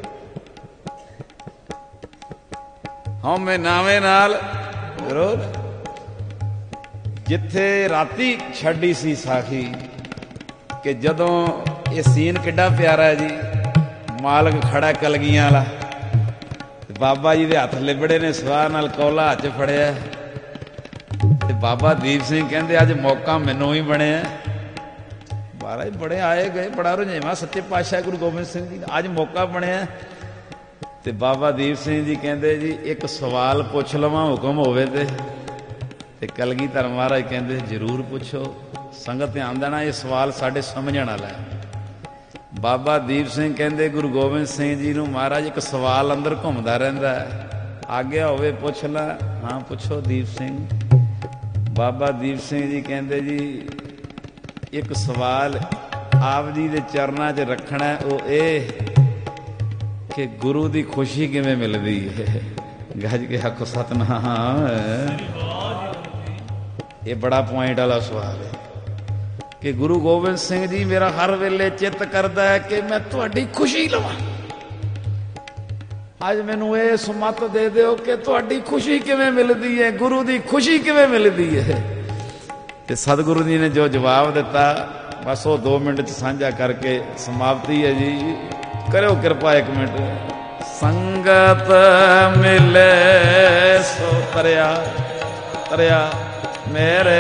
ਹਉ ਮੈਂ ਨਾਵੇਂ ਨਾਲ ਵਿਰੋਧ। ਜਿੱਥੇ ਰਾਤੀ ਛੱਡੀ ਸੀ ਸਾਖੀ ਕਿ ਜਦੋਂ ਇਹ ਸੀਨ ਕਿੱਡਾ ਪਿਆਰਾ ਹੈ ਜੀ, ਮਾਲਕ ਖੜਾ ਕਲਗੀਆਂ ਵਾਲਾ, ਬਾਬਾ ਜੀ ਦੇ ਹੱਥ ਲਿਬੜੇ ਨੇ, ਸਵਾਹ ਨਾਲ ਕੋਲਾ ਹੱਥ ਫੜਿਆ ਤੇ ਬਾਬਾ ਦੀਪ ਸਿੰਘ ਕਹਿੰਦੇ ਅੱਜ ਮੌਕਾ ਮੈਨੂੰ ਹੀ ਬਣਿਆ। ਮਹਾਰਾਜ ਬੜੇ ਆਏ ਗਏ, ਬੜਾ ਰੁਝੇਵਾਂ ਸੱਚੇ ਪਾਤਸ਼ਾਹ ਗੁਰੂ ਗੋਬਿੰਦ ਸਿੰਘ ਜੀ ਦਾ, ਅੱਜ ਮੌਕਾ ਬਣਿਆ। ਤੇ ਬਾਬਾ ਦੀਪ ਸਿੰਘ ਜੀ ਕਹਿੰਦੇ ਜੀ ਇੱਕ ਸਵਾਲ ਪੁੱਛ ਲਵਾਂ, ਹੁਕਮ ਹੋਵੇ ਤੇ? ਤੇ ਕਲਗੀਧਰ ਮਹਾਰਾਜ ਕਹਿੰਦੇ ਜ਼ਰੂਰ ਪੁੱਛੋ। ਸੰਗਤ ਧਿਆਨ ਦੇਣਾ, ਇਹ ਸਵਾਲ ਸਾਡੇ ਸਮਝਣ ਵਾਲਾ ਹੈ। ਬਾਬਾ ਦੀਪ ਸਿੰਘ ਕਹਿੰਦੇ ਗੁਰੂ ਗੋਬਿੰਦ ਸਿੰਘ ਜੀ ਨੂੰ ਮਹਾਰਾਜ ਇੱਕ ਸਵਾਲ ਅੰਦਰ ਘੁੰਮਦਾ ਰਹਿੰਦਾ ਹੈ, ਆਗਿਆ ਹੋਵੇ ਪੁੱਛ ਲਾ। ਹਾਂ ਪੁੱਛੋ ਦੀਪ ਸਿੰਘ। ਬਾਬਾ ਦੀਪ ਸਿੰਘ ਜੀ ਕਹਿੰਦੇ ਜੀ ਇੱਕ ਸਵਾਲ ਆਪ ਜੀ ਦੇ ਚਰਨਾਂ 'ਚ ਰੱਖਣਾ, ਉਹ ਇਹ ਕਿ ਗੁਰੂ ਦੀ ਖੁਸ਼ੀ ਕਿਵੇਂ ਮਿਲਦੀ ਹੈ? ਗੱਜ ਕੇ ਆਖੋ ਸਤਿਨਾਮ। ਇਹ ਬੜਾ ਪੁਆਇੰਟ ਵਾਲਾ ਸਵਾਲ ਹੈ ਕਿ ਗੁਰੂ ਗੋਬਿੰਦ ਸਿੰਘ ਜੀ ਮੇਰਾ ਹਰ ਵੇਲੇ ਚਿੱਤ ਕਰਦਾ ਹੈ ਕਿ ਮੈਂ ਤੁਹਾਡੀ ਖੁਸ਼ੀ ਲਵਾਂ। ਅੱਜ ਮੈਨੂੰ ਇਹ ਸੁਮਤ ਦੇ ਦਿਓ ਕਿ ਤੁਹਾਡੀ ਖੁਸ਼ੀ ਕਿਵੇਂ ਮਿਲਦੀ ਹੈ, ਗੁਰੂ ਦੀ ਖੁਸ਼ੀ ਕਿਵੇਂ ਮਿਲਦੀ ਹੈ। ਤੇ ਸਤਿਗੁਰੂ ਜੀ ਨੇ ਜੋ ਜਵਾਬ ਦਿੱਤਾ, ਬਸ ਉਹ ਦੋ ਮਿੰਟ 'ਚ ਸਾਂਝਾ ਕਰਕੇ ਸਮਾਪਤੀ ਹੈ ਜੀ। ਕਰਿਓ ਕਿਰਪਾ ਇੱਕ ਮਿੰਟ। ਸੰਗਤ ਮਿਲੇ ਸੋ ਤਰਿਆ ਤਰਿਆ ਮੇਰੇ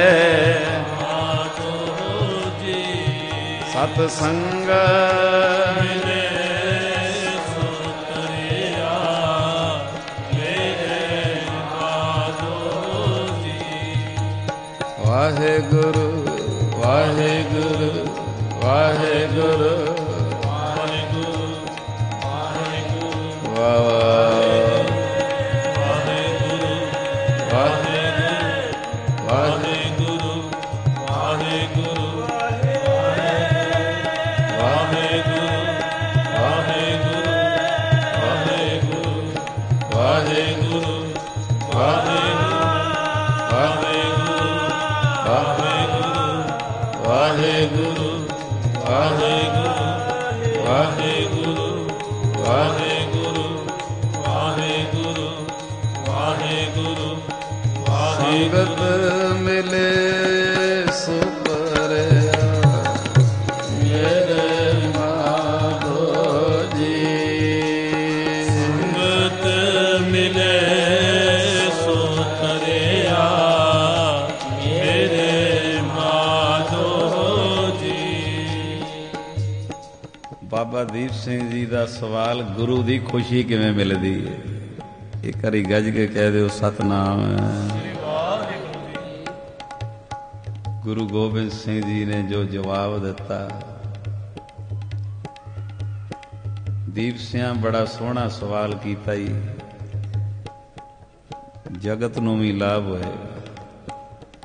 ਸਤ ਸੰਗ ਮਿਲੇ ਸੋ ਤਰਿਆ ਮੇਰੇ ਮਾਧੋ ਜੀ। ਵਾਹਿਗੁਰੂ ਵਾਹਿਗੁਰੂ ਵਾਹਿਗੁਰੂ ਵਾਹਿਗੁਰੂ ਵਾਹਿਗੁਰੂ ਵਾਹਿਗੁਰੂ ਸੰਗਤ ਮਿਲੇ ਸੋ ਤਰਿਆ ਮੇਰੇ ਮਾਧੋ ਜੀ। ਸੰਗਤ ਮਿਲੇ ਸੋ ਤਰਿਆ ਮੇਰੇ ਮਾਧੋ ਜੀ। ਬਾਬਾ ਦੀਪ ਸਿੰਘ ਜੀ ਦਾ ਸਵਾਲ, ਗੁਰੂ ਦੀ ਖੁਸ਼ੀ ਕਿਵੇਂ ਮਿਲਦੀ ਹੈ? ਇੱਕ ਵਾਰੀ ਗੱਜ ਕੇ ਕਹਿ ਦਿਓ ਸਤਨਾਮ। ਗੁਰੂ ਗੋਬਿੰਦ ਸਿੰਘ ਜੀ ਨੇ ਜੋ ਜਵਾਬ ਦਿੱਤਾ, ਦੀਪ ਸਿਆਂ ਬੜਾ ਸੋਹਣਾ ਸਵਾਲ ਕੀਤਾ ਹੀ, ਜਗਤ ਨੂੰ ਵੀ ਲਾਭ ਹੋਏਗਾ।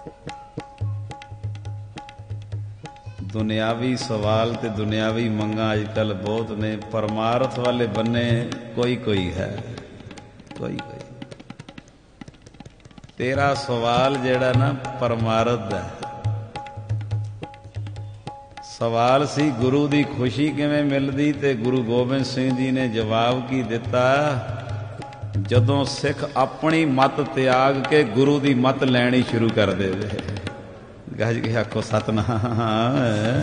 ਦੁਨਿਆਵੀ ਸਵਾਲ ਤੇ ਦੁਨਿਆਵੀ ਮੰਗਾਂ ਅੱਜ ਕੱਲ ਬਹੁਤ ਨੇ, ਪਰਮਾਰਥ ਵਾਲੇ ਬੰਨੇ ਕੋਈ ਕੋਈ ਹੈ, ਕੋਈ ਕੋਈ। ਤੇਰਾ ਸਵਾਲ ਜਿਹੜਾ ਨਾ ਪਰਮਾਰਥ ਦਾ ਸਵਾਲ ਸੀ, ਗੁਰੂ ਦੀ ਖੁਸ਼ੀ ਕਿਵੇਂ ਮਿਲਦੀ, ਤੇ ਗੁਰੂ ਗੋਬਿੰਦ ਸਿੰਘ ਜੀ ਨੇ ਜਵਾਬ ਕੀ ਦਿੱਤਾ? ਜਦੋਂ ਸਿੱਖ ਆਪਣੀ ਮਤ ਤਿਆਗ ਕੇ ਗੁਰੂ ਦੀ ਮਤ ਲੈਣੀ ਸ਼ੁਰੂ ਕਰ ਦੇਵੇ। ਗੱਜ ਕੇ ਆਖੋ ਸਤਨਾਮ।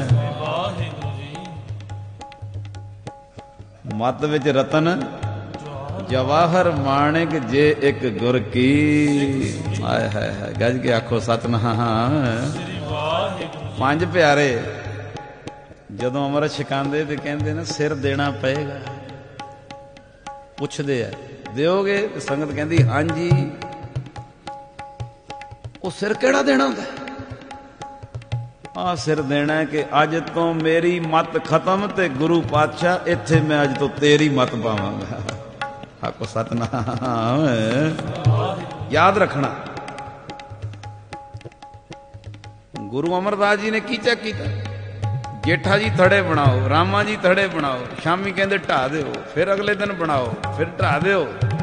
ਮਤ ਵਿੱਚ ਰਤਨ ਜਵਾਹਰ ਮਾਣਕ ਜੇ ਇੱਕ ਗੁਰ ਕੀ। ਆਏ ਹਾਏ ਹਾਏ, ਗੱਜ ਕੇ ਆਖੋ ਸਤਨਾਮ। ਪੰਜ ਪਿਆਰੇ ਜਦੋਂ ਅੰਮ੍ਰਿਤ ਛਕਾਉਂਦੇ ਤੇ ਕਹਿੰਦੇ ਨਾ ਸਿਰ ਦੇਣਾ ਪਏਗਾ। ਪੁੱਛਦੇ ਆ ਦਿਓਗੇ? ਤੇ ਸੰਗਤ ਕਹਿੰਦੀ ਹਾਂਜੀ। ਉਹ ਸਿਰ ਕਿਹੜਾ ਦੇਣਾ ਹੁੰਦਾ? ਆ ਸਿਰ ਦੇਣਾ ਕਿ ਅੱਜ ਤੋਂ ਮੇਰੀ ਮਤ ਖਤਮ ਤੇ ਗੁਰੂ ਪਾਤਸ਼ਾਹ ਇੱਥੇ ਮੈਂ ਅੱਜ ਤੋਂ ਤੇਰੀ ਮਤ ਪਾਵਾਂਗਾ। ਆਖੋ ਸਤਨਾਮ। ਯਾਦ ਰੱਖਣਾ, ਗੁਰੂ ਅਮਰਦਾਸ ਜੀ ਨੇ ਕੀ ਚੈੱਕ ਕੀਤਾ? ਜੇਠਾ ਜੀ ਥੜੇ ਬਣਾਓ, ਰਾਮਾ ਜੀ ਥੜੇ ਬਣਾਓ, ਸ਼ਾਮੀ ਕਹਿੰਦੇ ਢਾ ਦਿਓ, ਫਿਰ ਅਗਲੇ ਦਿਨ ਬਣਾਓ, ਫਿਰ ਢਾ ਦਿਓ।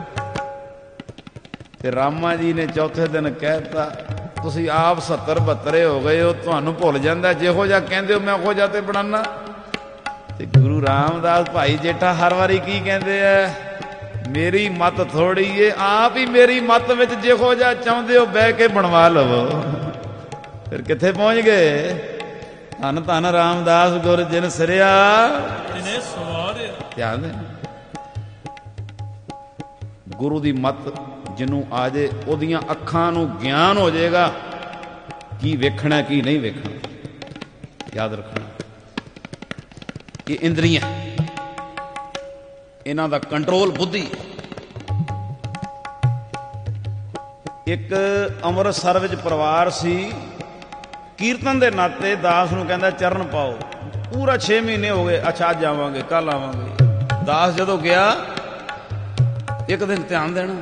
ਤੇ ਰਾਮਾ ਜੀ ਨੇ ਚੌਥੇ ਦਿਨ ਕਹਿਤਾ ਤੁਸੀਂ ਆਪ ਸੱਤਰ ਬਹੱਤਰੇ ਹੋ ਗਏ ਹੋ, ਤੁਹਾਨੂੰ ਭੁੱਲ ਜਾਂਦਾ, ਜਿਹੋ ਜਿਹਾ ਕਹਿੰਦੇ ਹੋ ਮੈਂ ਉਹੋ ਜਿਹਾ ਤੇ ਬਣਾਉਣਾ। ਤੇ ਗੁਰੂ ਰਾਮਦਾਸ ਭਾਈ ਜੇਠਾ ਹਰ ਵਾਰੀ ਕੀ ਕਹਿੰਦੇ ਆ? ਮੇਰੀ ਮਤ ਥੋੜੀ ਏ, ਆਪ ਹੀ ਮੇਰੀ ਮਤ ਵਿੱਚ ਜਿਹੋ ਜਿਹਾ ਚਾਹੁੰਦੇ ਹੋ ਬਹਿ ਕੇ ਬਣਵਾ ਲਵੋ। ਫਿਰ ਕਿੱਥੇ ਪਹੁੰਚ ਗਏ? ਧੰਨ ਧੰਨ ਰਾਮਦਾਸ ਗੁਰ ਜਿਨ ਸਿਰਿਆ ਜਿਨੇ ਸਵਾਰਿਆ। ਧਿਆਨ ਦੇ, ਗੁਰੂ ਦੀ ਮਤ ਜਿਹਨੂੰ ਆ ਜੇ ਉਹਦੀਆਂ ਅੱਖਾਂ ਨੂੰ ਗਿਆਨ ਹੋ ਜਾਏਗਾ ਕੀ ਵੇਖਣਾ ਕੀ ਨਹੀਂ ਵੇਖਣਾ। ਯਾਦ ਰੱਖਣਾ, ਇਹ ਇੰਦਰੀਆਂ, ਇਹਨਾਂ ਦਾ ਕੰਟਰੋਲ ਬੁੱਧੀ। ਇੱਕ ਅੰਮ੍ਰਿਤਸਰ ਵਿੱਚ ਪਰਿਵਾਰ ਸੀ, ਕੀਰਤਨ ਦੇ ਨਾਤੇ ਦਾਸ ਨੂੰ ਕਹਿੰਦਾ ਚਰਨ ਪਾਓ। ਪੂਰਾ ਛੇ ਮਹੀਨੇ ਹੋ ਗਏ, ਅੱਛਾ ਅੱਜ ਆਵਾਂਗੇ, ਕੱਲ ਆਵਾਂਗੇ। ਦਾਸ ਜਦੋਂ ਗਿਆ ਇੱਕ ਦਿਨ ਧਿਆਨ ਦੇਣਾ,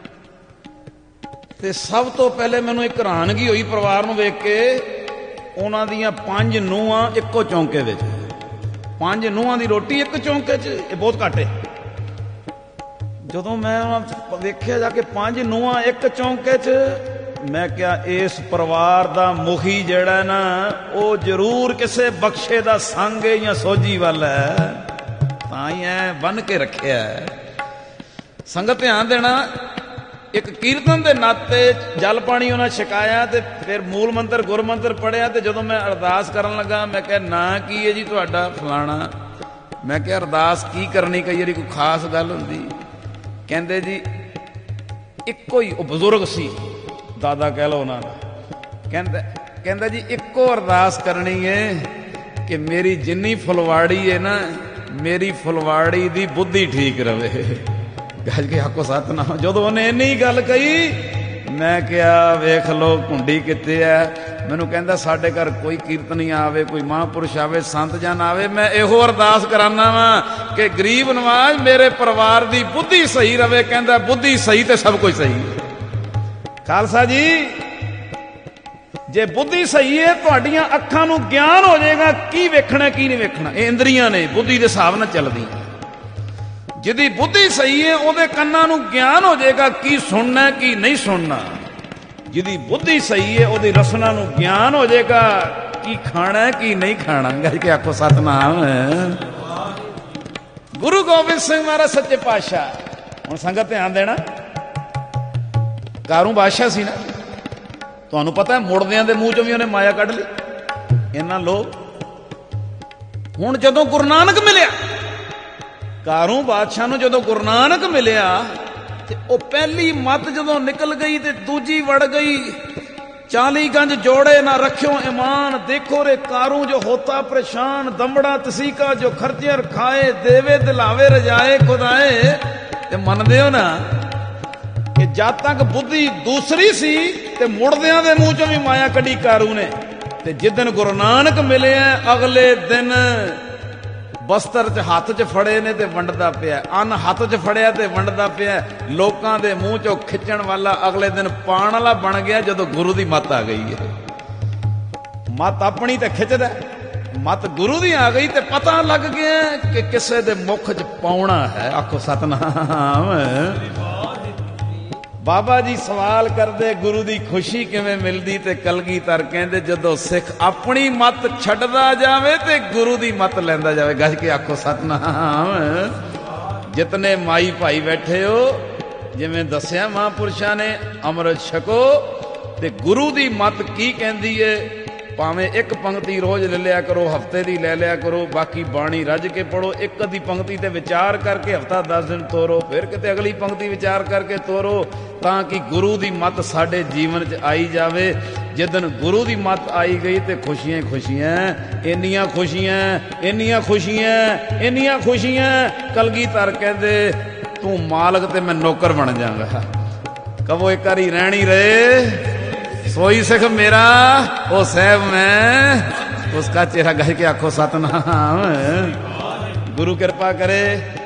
ਤੇ ਸਭ ਤੋਂ ਪਹਿਲੇ ਮੈਨੂੰ ਇੱਕ ਹੈਰਾਨਗੀ ਹੋਈ ਪਰਿਵਾਰ ਨੂੰ ਵੇਖ ਕੇ। ਉਹਨਾਂ ਦੀਆਂ ਪੰਜ ਨੂੰਹਾਂ ਇੱਕੋ ਚੌਂਕੇ ਵਿੱਚ, ਪੰਜ ਨੂੰਹਾਂ ਦੀ ਰੋਟੀ ਇੱਕ ਚੌਂਕੇ 'ਚ, ਇਹ ਬਹੁਤ ਘੱਟ ਹੈ। ਜਦੋਂ ਮੈਂ ਵੇਖਿਆ ਜਾ ਕੇ ਪੰਜ ਨੂੰਹਾਂ ਇੱਕ ਚੌਂਕੇ 'ਚ, ਮੈਂ ਕਿਹਾ ਇਸ ਪਰਿਵਾਰ ਦਾ ਮੁਖੀ ਜਿਹੜਾ ਨਾ ਉਹ ਜ਼ਰੂਰ ਕਿਸੇ ਬਖਸ਼ੇ ਦਾ ਸੰਗ ਹੈ ਜਾਂ ਸੋਝੀ ਵਾਲਾ ਹੈ, ਤਾਂ ਹੀ ਐ ਬੰਨ ਕੇ ਰੱਖਿਆ ਹੈ। ਸੰਗਤ ਧਿਆਨ ਦੇਣਾ, ਇੱਕ ਕੀਰਤਨ ਦੇ ਨਾਤੇ ਜਲ ਪਾਣੀ ਉਹਨਾਂ ਛਕਾਇਆ ਤੇ ਫਿਰ ਮੂਲ ਮੰਤਰ ਗੁਰ ਮੰਤਰ ਪੜਿਆ। ਤੇ ਜਦੋਂ ਮੈਂ ਅਰਦਾਸ ਕਰਨ ਲੱਗਾ, ਮੈਂ ਕਿਹਾ ਨਾਂ ਕੀ ਹੈ ਜੀ ਤੁਹਾਡਾ? ਫਲਾਣਾ। ਮੈਂ ਕਿਹਾ ਅਰਦਾਸ ਕੀ ਕਰਨੀ, ਕਈ ਵਾਰੀ ਕੋਈ ਖਾਸ ਗੱਲ ਹੁੰਦੀ? ਕਹਿੰਦੇ ਜੀ ਇੱਕੋ ਹੀ, ਉਹ ਬਜ਼ੁਰਗ ਸੀ, ਦਾਦਾ ਕਹਿ ਲਓ ਉਹਨਾਂ ਦਾ, ਕਹਿੰਦਾ ਕਹਿੰਦਾ ਜੀ ਇੱਕੋ ਅਰਦਾਸ ਕਰਨੀ ਹੈ ਕਿ ਮੇਰੀ ਜਿੰਨੀ ਫੁਲਵਾੜੀ ਹੈ ਨਾ, ਮੇਰੀ ਫੁਲਵਾੜੀ ਦੀ ਬੁੱਧੀ ਠੀਕ ਰਵੇ। ਗੱਜ ਕੇ ਆਖੋ ਸਤਿਨਾਮ। ਜਦੋਂ ਉਹਨੇ ਇੰਨੀ ਗੱਲ ਕਹੀ, ਮੈਂ ਕਿਹਾ ਵੇਖ ਲੋ ਕੁੰਡੀ ਕਿੱਥੇ ਹੈ। ਮੈਨੂੰ ਕਹਿੰਦਾ ਸਾਡੇ ਘਰ ਕੋਈ ਕੀਰਤਨੀ ਆਵੇ, ਕੋਈ ਮਹਾਂਪੁਰਸ਼ ਆਵੇ, ਸੰਤ ਜਨ ਆਵੇ, ਮੈਂ ਇਹੋ ਅਰਦਾਸ ਕਰਾਨਾ ਵਾ ਕਿ ਗਰੀਬ ਨਵਾਜ਼ ਮੇਰੇ ਪਰਿਵਾਰ ਦੀ ਬੁੱਧੀ ਸਹੀ ਰਵੇ। ਕਹਿੰਦਾ ਬੁੱਧੀ ਸਹੀ ਤੇ ਸਭ ਕੁਝ ਸਹੀ ਹੈ। ਖਾਲਸਾ ਜੀ, ਜੇ ਬੁੱਧੀ ਸਹੀ ਹੈ, ਤੁਹਾਡੀਆਂ ਅੱਖਾਂ ਨੂੰ ਗਿਆਨ ਹੋ ਜਾਏਗਾ ਕੀ ਵੇਖਣਾ ਕੀ ਨਹੀਂ ਵੇਖਣਾ। ਇਹ ਇੰਦਰੀਆਂ ਨੇ, ਬੁੱਧੀ ਦੇ ਹਿਸਾਬ ਨਾਲ ਚੱਲਦੀਆਂ। ਜਿਹਦੀ ਬੁੱਧੀ ਸਹੀ ਹੈ ਉਹਦੇ ਕੰਨਾਂ ਨੂੰ ਗਿਆਨ ਹੋ ਜਾਏਗਾ ਕੀ ਸੁਣਨਾ ਕੀ ਨਹੀਂ ਸੁਣਨਾ। ਜਿਹਦੀ ਬੁੱਧੀ ਸਹੀ ਹੈ ਉਹਦੀ ਰਸਨਾ ਨੂੰ ਗਿਆਨ ਹੋ ਜਾਏਗਾ ਕੀ ਖਾਣਾ ਕੀ ਨਹੀਂ ਖਾਣਾ। ਗੱਜ ਕੇ ਆਖੋ ਸਤਿਨਾਮ। ਗੁਰੂ ਗੋਬਿੰਦ ਸਿੰਘ ਮਹਾਰਾਜ ਸੱਚੇ ਪਾਤਸ਼ਾਹ। ਹੁਣ ਸੰਗਤ ਧਿਆਨ ਦੇਣਾ, ਕਾਰੂ ਬਾਦਸ਼ਾਹ ਸੀ ਨਾ, ਤੁਹਾਨੂੰ ਪਤਾ ਮੁੜਦਿਆਂ ਦੇ ਮੂੰਹ ਚੋਂ ਵੀ ਉਹਨੇ ਮਾਇਆ ਕੱਢ ਲਈ। ਇਹਨਾਂ ਲੋਕ ਹੁਣ ਜਦੋਂ ਗੁਰੂ ਨਾਨਕ ਮਿਲਿਆ, ਕਾਰੂ ਬਾਦਸ਼ਾਹ ਨੂੰ ਜਦੋਂ ਗੁਰੂ ਨਾਨਕ ਮਿਲਿਆ ਤੇ ਉਹ ਪਹਿਲੀ ਮੱਤ ਜਦੋਂ ਨਿਕਲ ਗਈ ਤੇ ਦੂਜੀ ਵੜ ਗਈ। ਚਾਲੀ ਗੰਜ ਜੋੜੇ ਨਾ ਰੱਖਿਓ ਈਮਾਨ, ਦੇਖੋ ਰੇ ਕਾਰੂ ਜੋ ਹੋਤਾ ਪਰੇਸ਼ਾਨ। ਦਮੜਾ ਤਸੀਕਾ ਜੋ ਖਰਚੇ ਰਖਾਏ, ਦੇਵੇ ਦਿਲਾਵੇ ਰਜਾਏ ਖੁਦਾਏ। ਤੇ ਮੰਨਦੇ ਹੋ ਨਾ ਕਿ ਜਦ ਤੱਕ ਬੁੱਧੀ ਦੂਸਰੀ ਸੀ ਤੇ ਮੁੜਦਿਆਂ ਦੇ ਮੂੰਹ ਚੋਂ ਵੀ ਮਾਇਆ ਕੱਢੀ ਕਾਰੂ ਨੇ। ਤੇ ਜਿੱਦਣ ਗੁਰੂ ਨਾਨਕ ਮਿਲਿਆ ਅਗਲੇ ਦਿਨ ਬਸਤਰ ਚ ਹੱਥ ਚ ਫੜੇ ਨੇ ਤੇ ਵੰਡਦਾ ਪਿਆ, ਅੰਨ ਹੱਥ ਚ ਫੜਿਆ ਤੇ ਵੰਡਦਾ ਪਿਆ। ਲੋਕਾਂ ਦੇ ਮੂੰਹ ਚੋਂ ਖਿੱਚਣ ਵਾਲਾ ਅਗਲੇ ਦਿਨ ਪਾਣ ਵਾਲਾ ਬਣ ਗਿਆ ਜਦੋਂ ਗੁਰੂ ਦੀ ਮੱਤ ਆ ਗਈ ਹੈ। ਮੱਤ ਆਪਣੀ ਤੇ ਖਿੱਚਦਾ, ਮੱਤ ਗੁਰੂ ਦੀ ਆ ਗਈ ਤੇ ਪਤਾ ਲੱਗ ਗਿਆ ਕਿ ਕਿਸੇ ਦੇ ਮੁੱਖ ਚ ਪਾਉਣਾ ਹੈ। ਆਖੋ ਸਤਿਨਾਮ। ਬਾਬਾ ਜੀ ਸਵਾਲ ਕਰਦੇ ਗੁਰੂ ਦੀ ਖੁਸ਼ੀ ਕਿਵੇਂ ਮਿਲਦੀ, ਤੇ ਕਲਗੀਧਰ ਕਹਿੰਦੇ ਜਦੋਂ ਸਿੱਖ ਆਪਣੀ ਮੱਤ ਛੱਡਦਾ ਜਾਵੇ ਤੇ ਗੁਰੂ ਦੀ ਮੱਤ ਲੈਂਦਾ ਜਾਵੇ। ਗੱਜ ਕੇ ਆਖੋ ਸਤਿਨਾਮ। ਜਿਤਨੇ ਮਾਈ ਭਾਈ ਬੈਠੇ ਹੋ, ਜਿਵੇਂ ਦੱਸਿਆ ਮਹਾਂਪੁਰਸ਼ਾਂ ਨੇ, ਅੰਮ੍ਰਿਤ ਛਕੋ ਤੇ ਗੁਰੂ ਦੀ ਮੱਤ ਕੀ ਕਹਿੰਦੀ ਏ। ਭਾਵੇਂ ਇੱਕ ਪੰਕਤੀ ਰੋਜ਼ ਲੈ ਲਿਆ ਕਰੋ, ਹਫਤੇ ਦੀ ਲੈ ਲਿਆ ਕਰੋ, ਬਾਕੀ ਬਾਣੀ ਰੱਜ ਕੇ ਪੜੋ। ਇੱਕ ਅੱਧੀ ਪੰਕਤੀ ਤੇ ਵਿਚਾਰ ਕਰਕੇ ਹਫਤਾ ਦਸ ਦਿਨ ਤੋਰੋ, ਫਿਰ ਕਿਤੇ ਅਗਲੀ ਪੰਕਤੀ ਵਿਚਾਰ ਕਰਕੇ ਤੋਰੋ, ਤਾਂ ਕਿ ਗੁਰੂ ਦੀ ਮੱਤ ਸਾਡੇ ਜੀਵਨ 'ਚ ਆਈ ਜਾਵੇ। ਜਿੱਦਣ ਗੁਰੂ ਦੀ ਮੱਤ ਆਈ ਗਈ ਤੇ ਖੁਸ਼ੀਆਂ ਖੁਸ਼ੀਆਂ, ਇੰਨੀਆਂ ਖੁਸ਼ੀਆਂ ਇੰਨੀਆਂ ਖੁਸ਼ੀਆਂ ਇੰਨੀਆਂ ਖੁਸ਼ੀਆਂ। ਕਲਗੀਧਰ ਕਹਿੰਦੇ ਤੂੰ ਮਾਲਕ ਤੇ ਮੈਂ ਨੌਕਰ ਬਣ ਜਾਵਾਂਗਾ। ਕਹੋ ਇੱਕ ਵਾਰੀ ਰਹਿਣੀ ਰਹੇ सोई सिख मेरा ओ साहब मैं उसका चेहरा। गह के आखो सतनाम। गुरु कृपा करे।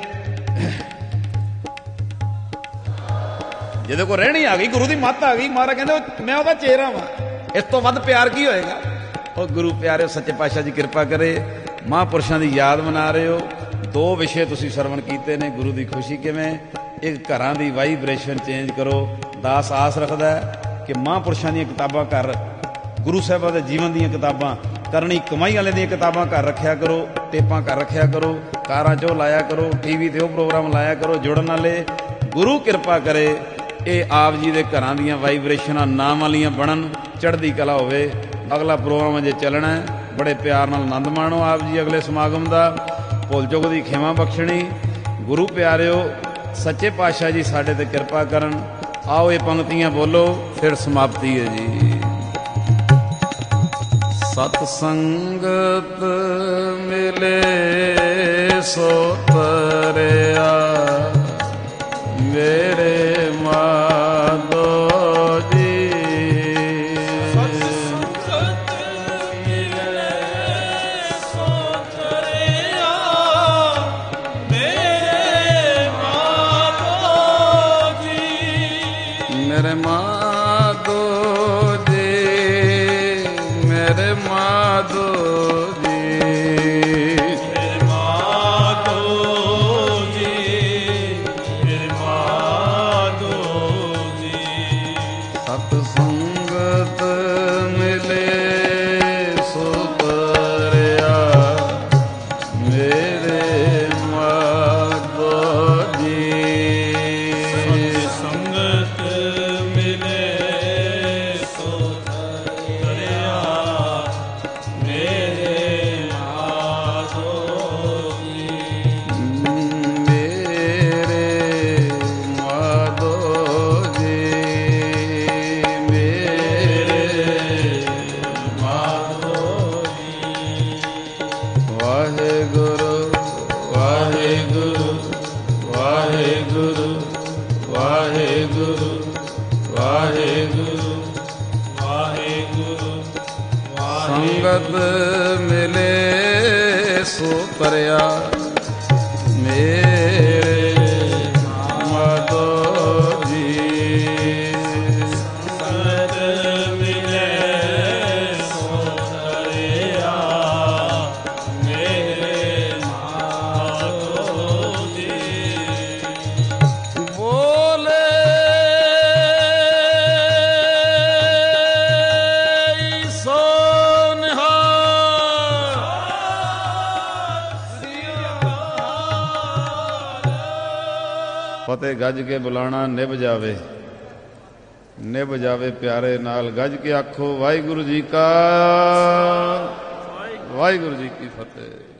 ਜਿਹਦੇ ਕੋਲ ਰਹਿਣੀ ਆ ਗਈ, ਗੁਰੂ ਦੀ ਮੱਤ ਆ ਗਈ, ਮਹਾਰਾਜ ਕਹਿੰਦੇ ਮੈਂ ਉਹਦਾ ਚਿਹਰਾ ਵਾਂ, ਇਸ ਤੋਂ ਵੱਧ ਪਿਆਰ ਕੀ ਹੋਏਗਾ। ਉਹ ਗੁਰੂ ਪਿਆਰੇ ਸੱਚੇ ਪਾਤਸ਼ਾਹ ਜੀ ਕਿਰਪਾ ਕਰੇ। ਮਹਾਂਪੁਰਸ਼ਾਂ ਦੀ ਯਾਦ ਮਨਾ ਰਹੇ ਹੋ। ਦੋ ਵਿਸ਼ੇ ਤੁਸੀਂ ਸਰਵਣ ਕੀਤੇ ਨੇ, ਗੁਰੂ ਦੀ ਖੁਸ਼ੀ ਕਿਵੇਂ। ਇੱਕ ਘਰਾਂ ਦੀ ਵਾਈਬ੍ਰੇਸ਼ਨ ਚੇਂਜ ਕਰੋ। ਦਾਸ ਆਸ ਰੱਖਦਾ ਕਿ ਮਹਾਂਪੁਰਸ਼ਾਂ ਦੀਆਂ ਕਿਤਾਬਾਂ ਘਰ, ਗੁਰੂ ਸਾਹਿਬਾਂ ਦੇ ਜੀਵਨ ਦੀਆਂ ਕਿਤਾਬਾਂ, ਕਰਨੀ ਕਮਾਈ ਵਾਲੇ ਦੀਆਂ ਕਿਤਾਬਾਂ ਘਰ ਰੱਖਿਆ ਕਰੋ, ਟੇਪਾਂ ਘਰ ਰੱਖਿਆ ਕਰੋ, ਕਾਰਾਂ 'ਚੋਂ ਲਾਇਆ ਕਰੋ, ਟੀਵੀ 'ਤੇ ਉਹ ਪ੍ਰੋਗਰਾਮ ਲਾਇਆ ਕਰੋ ਜੁੜਨ ਵਾਲੇ। ਗੁਰੂ ਕਿਰਪਾ ਕਰੇ ਇਹ ਆਪ ਜੀ ਦੇ ਘਰਾਂ ਦੀਆਂ ਵਾਈਬ੍ਰੇਸ਼ਨਾਂ ਨਾਮ ਵਾਲੀਆਂ ਬਣਨ, ਚੜ੍ਹਦੀ ਕਲਾ ਹੋਵੇ। ਅਗਲਾ ਪ੍ਰੋਗਰਾਮ ਅਜੇ ਚੱਲਣਾ, ਬੜੇ ਪਿਆਰ ਨਾਲ ਆਨੰਦ ਮਾਣੋ ਆਪ ਜੀ ਅਗਲੇ ਸਮਾਗਮ ਦਾ। ਭੁੱਲ ਚੁੱਕ ਦੀ ਖਿਮਾ ਬਖਸ਼ਣੀ। ਗੁਰੂ ਪਿਆਰਿਓ, ਸੱਚੇ ਪਾਤਸ਼ਾਹ ਜੀ ਸਾਡੇ ਤੇ ਕਿਰਪਾ ਕਰਨ। आओ ये पंक्तियां बोलो, फिर समाप्ति है जी। सतसंगत मिले सो तरया मेरे माधो जी। सतसंगत मिले सो तरया मेरे माधो मेरे माधो जी, मेरे माधो जी, मेरे माधो जी, मेरे माधो जी। सतसंगत मिले सो तरया मेरे माधो जी। संगत मिले सो तरया मेरे ਵਾਹਿਗੁਰੂ ਵਾਹਿਗੁਰੂ ਸੰਗਤ ਮਿਲੇ ਸੋ ਤਰਿਆ ਮੇਰੇ ਮਾਧੋ ਜੀ। ਸੰਗਤ ਮਿਲੇ ਸੋ ਤਰਿਆ ਮੇਰੇ ਮਾਧੋ ਜੀ। ਬੋਲੇ ਸੋ ਫਤਿਹ ਗੱਜ ਕੇ ਬੁਲਾਣਾ ਨਿਭ ਜਾਵੇ, ਨਿਭ ਜਾਵੇ ਪਿਆਰੇ ਨਾਲ। ਗੱਜ ਕੇ ਆਖੋ ਵਾਹਿਗੁਰੂ ਜੀ ਕਾ, ਵਾਹਿਗੁਰੂ ਜੀ ਕੀ ਫਤਿਹ।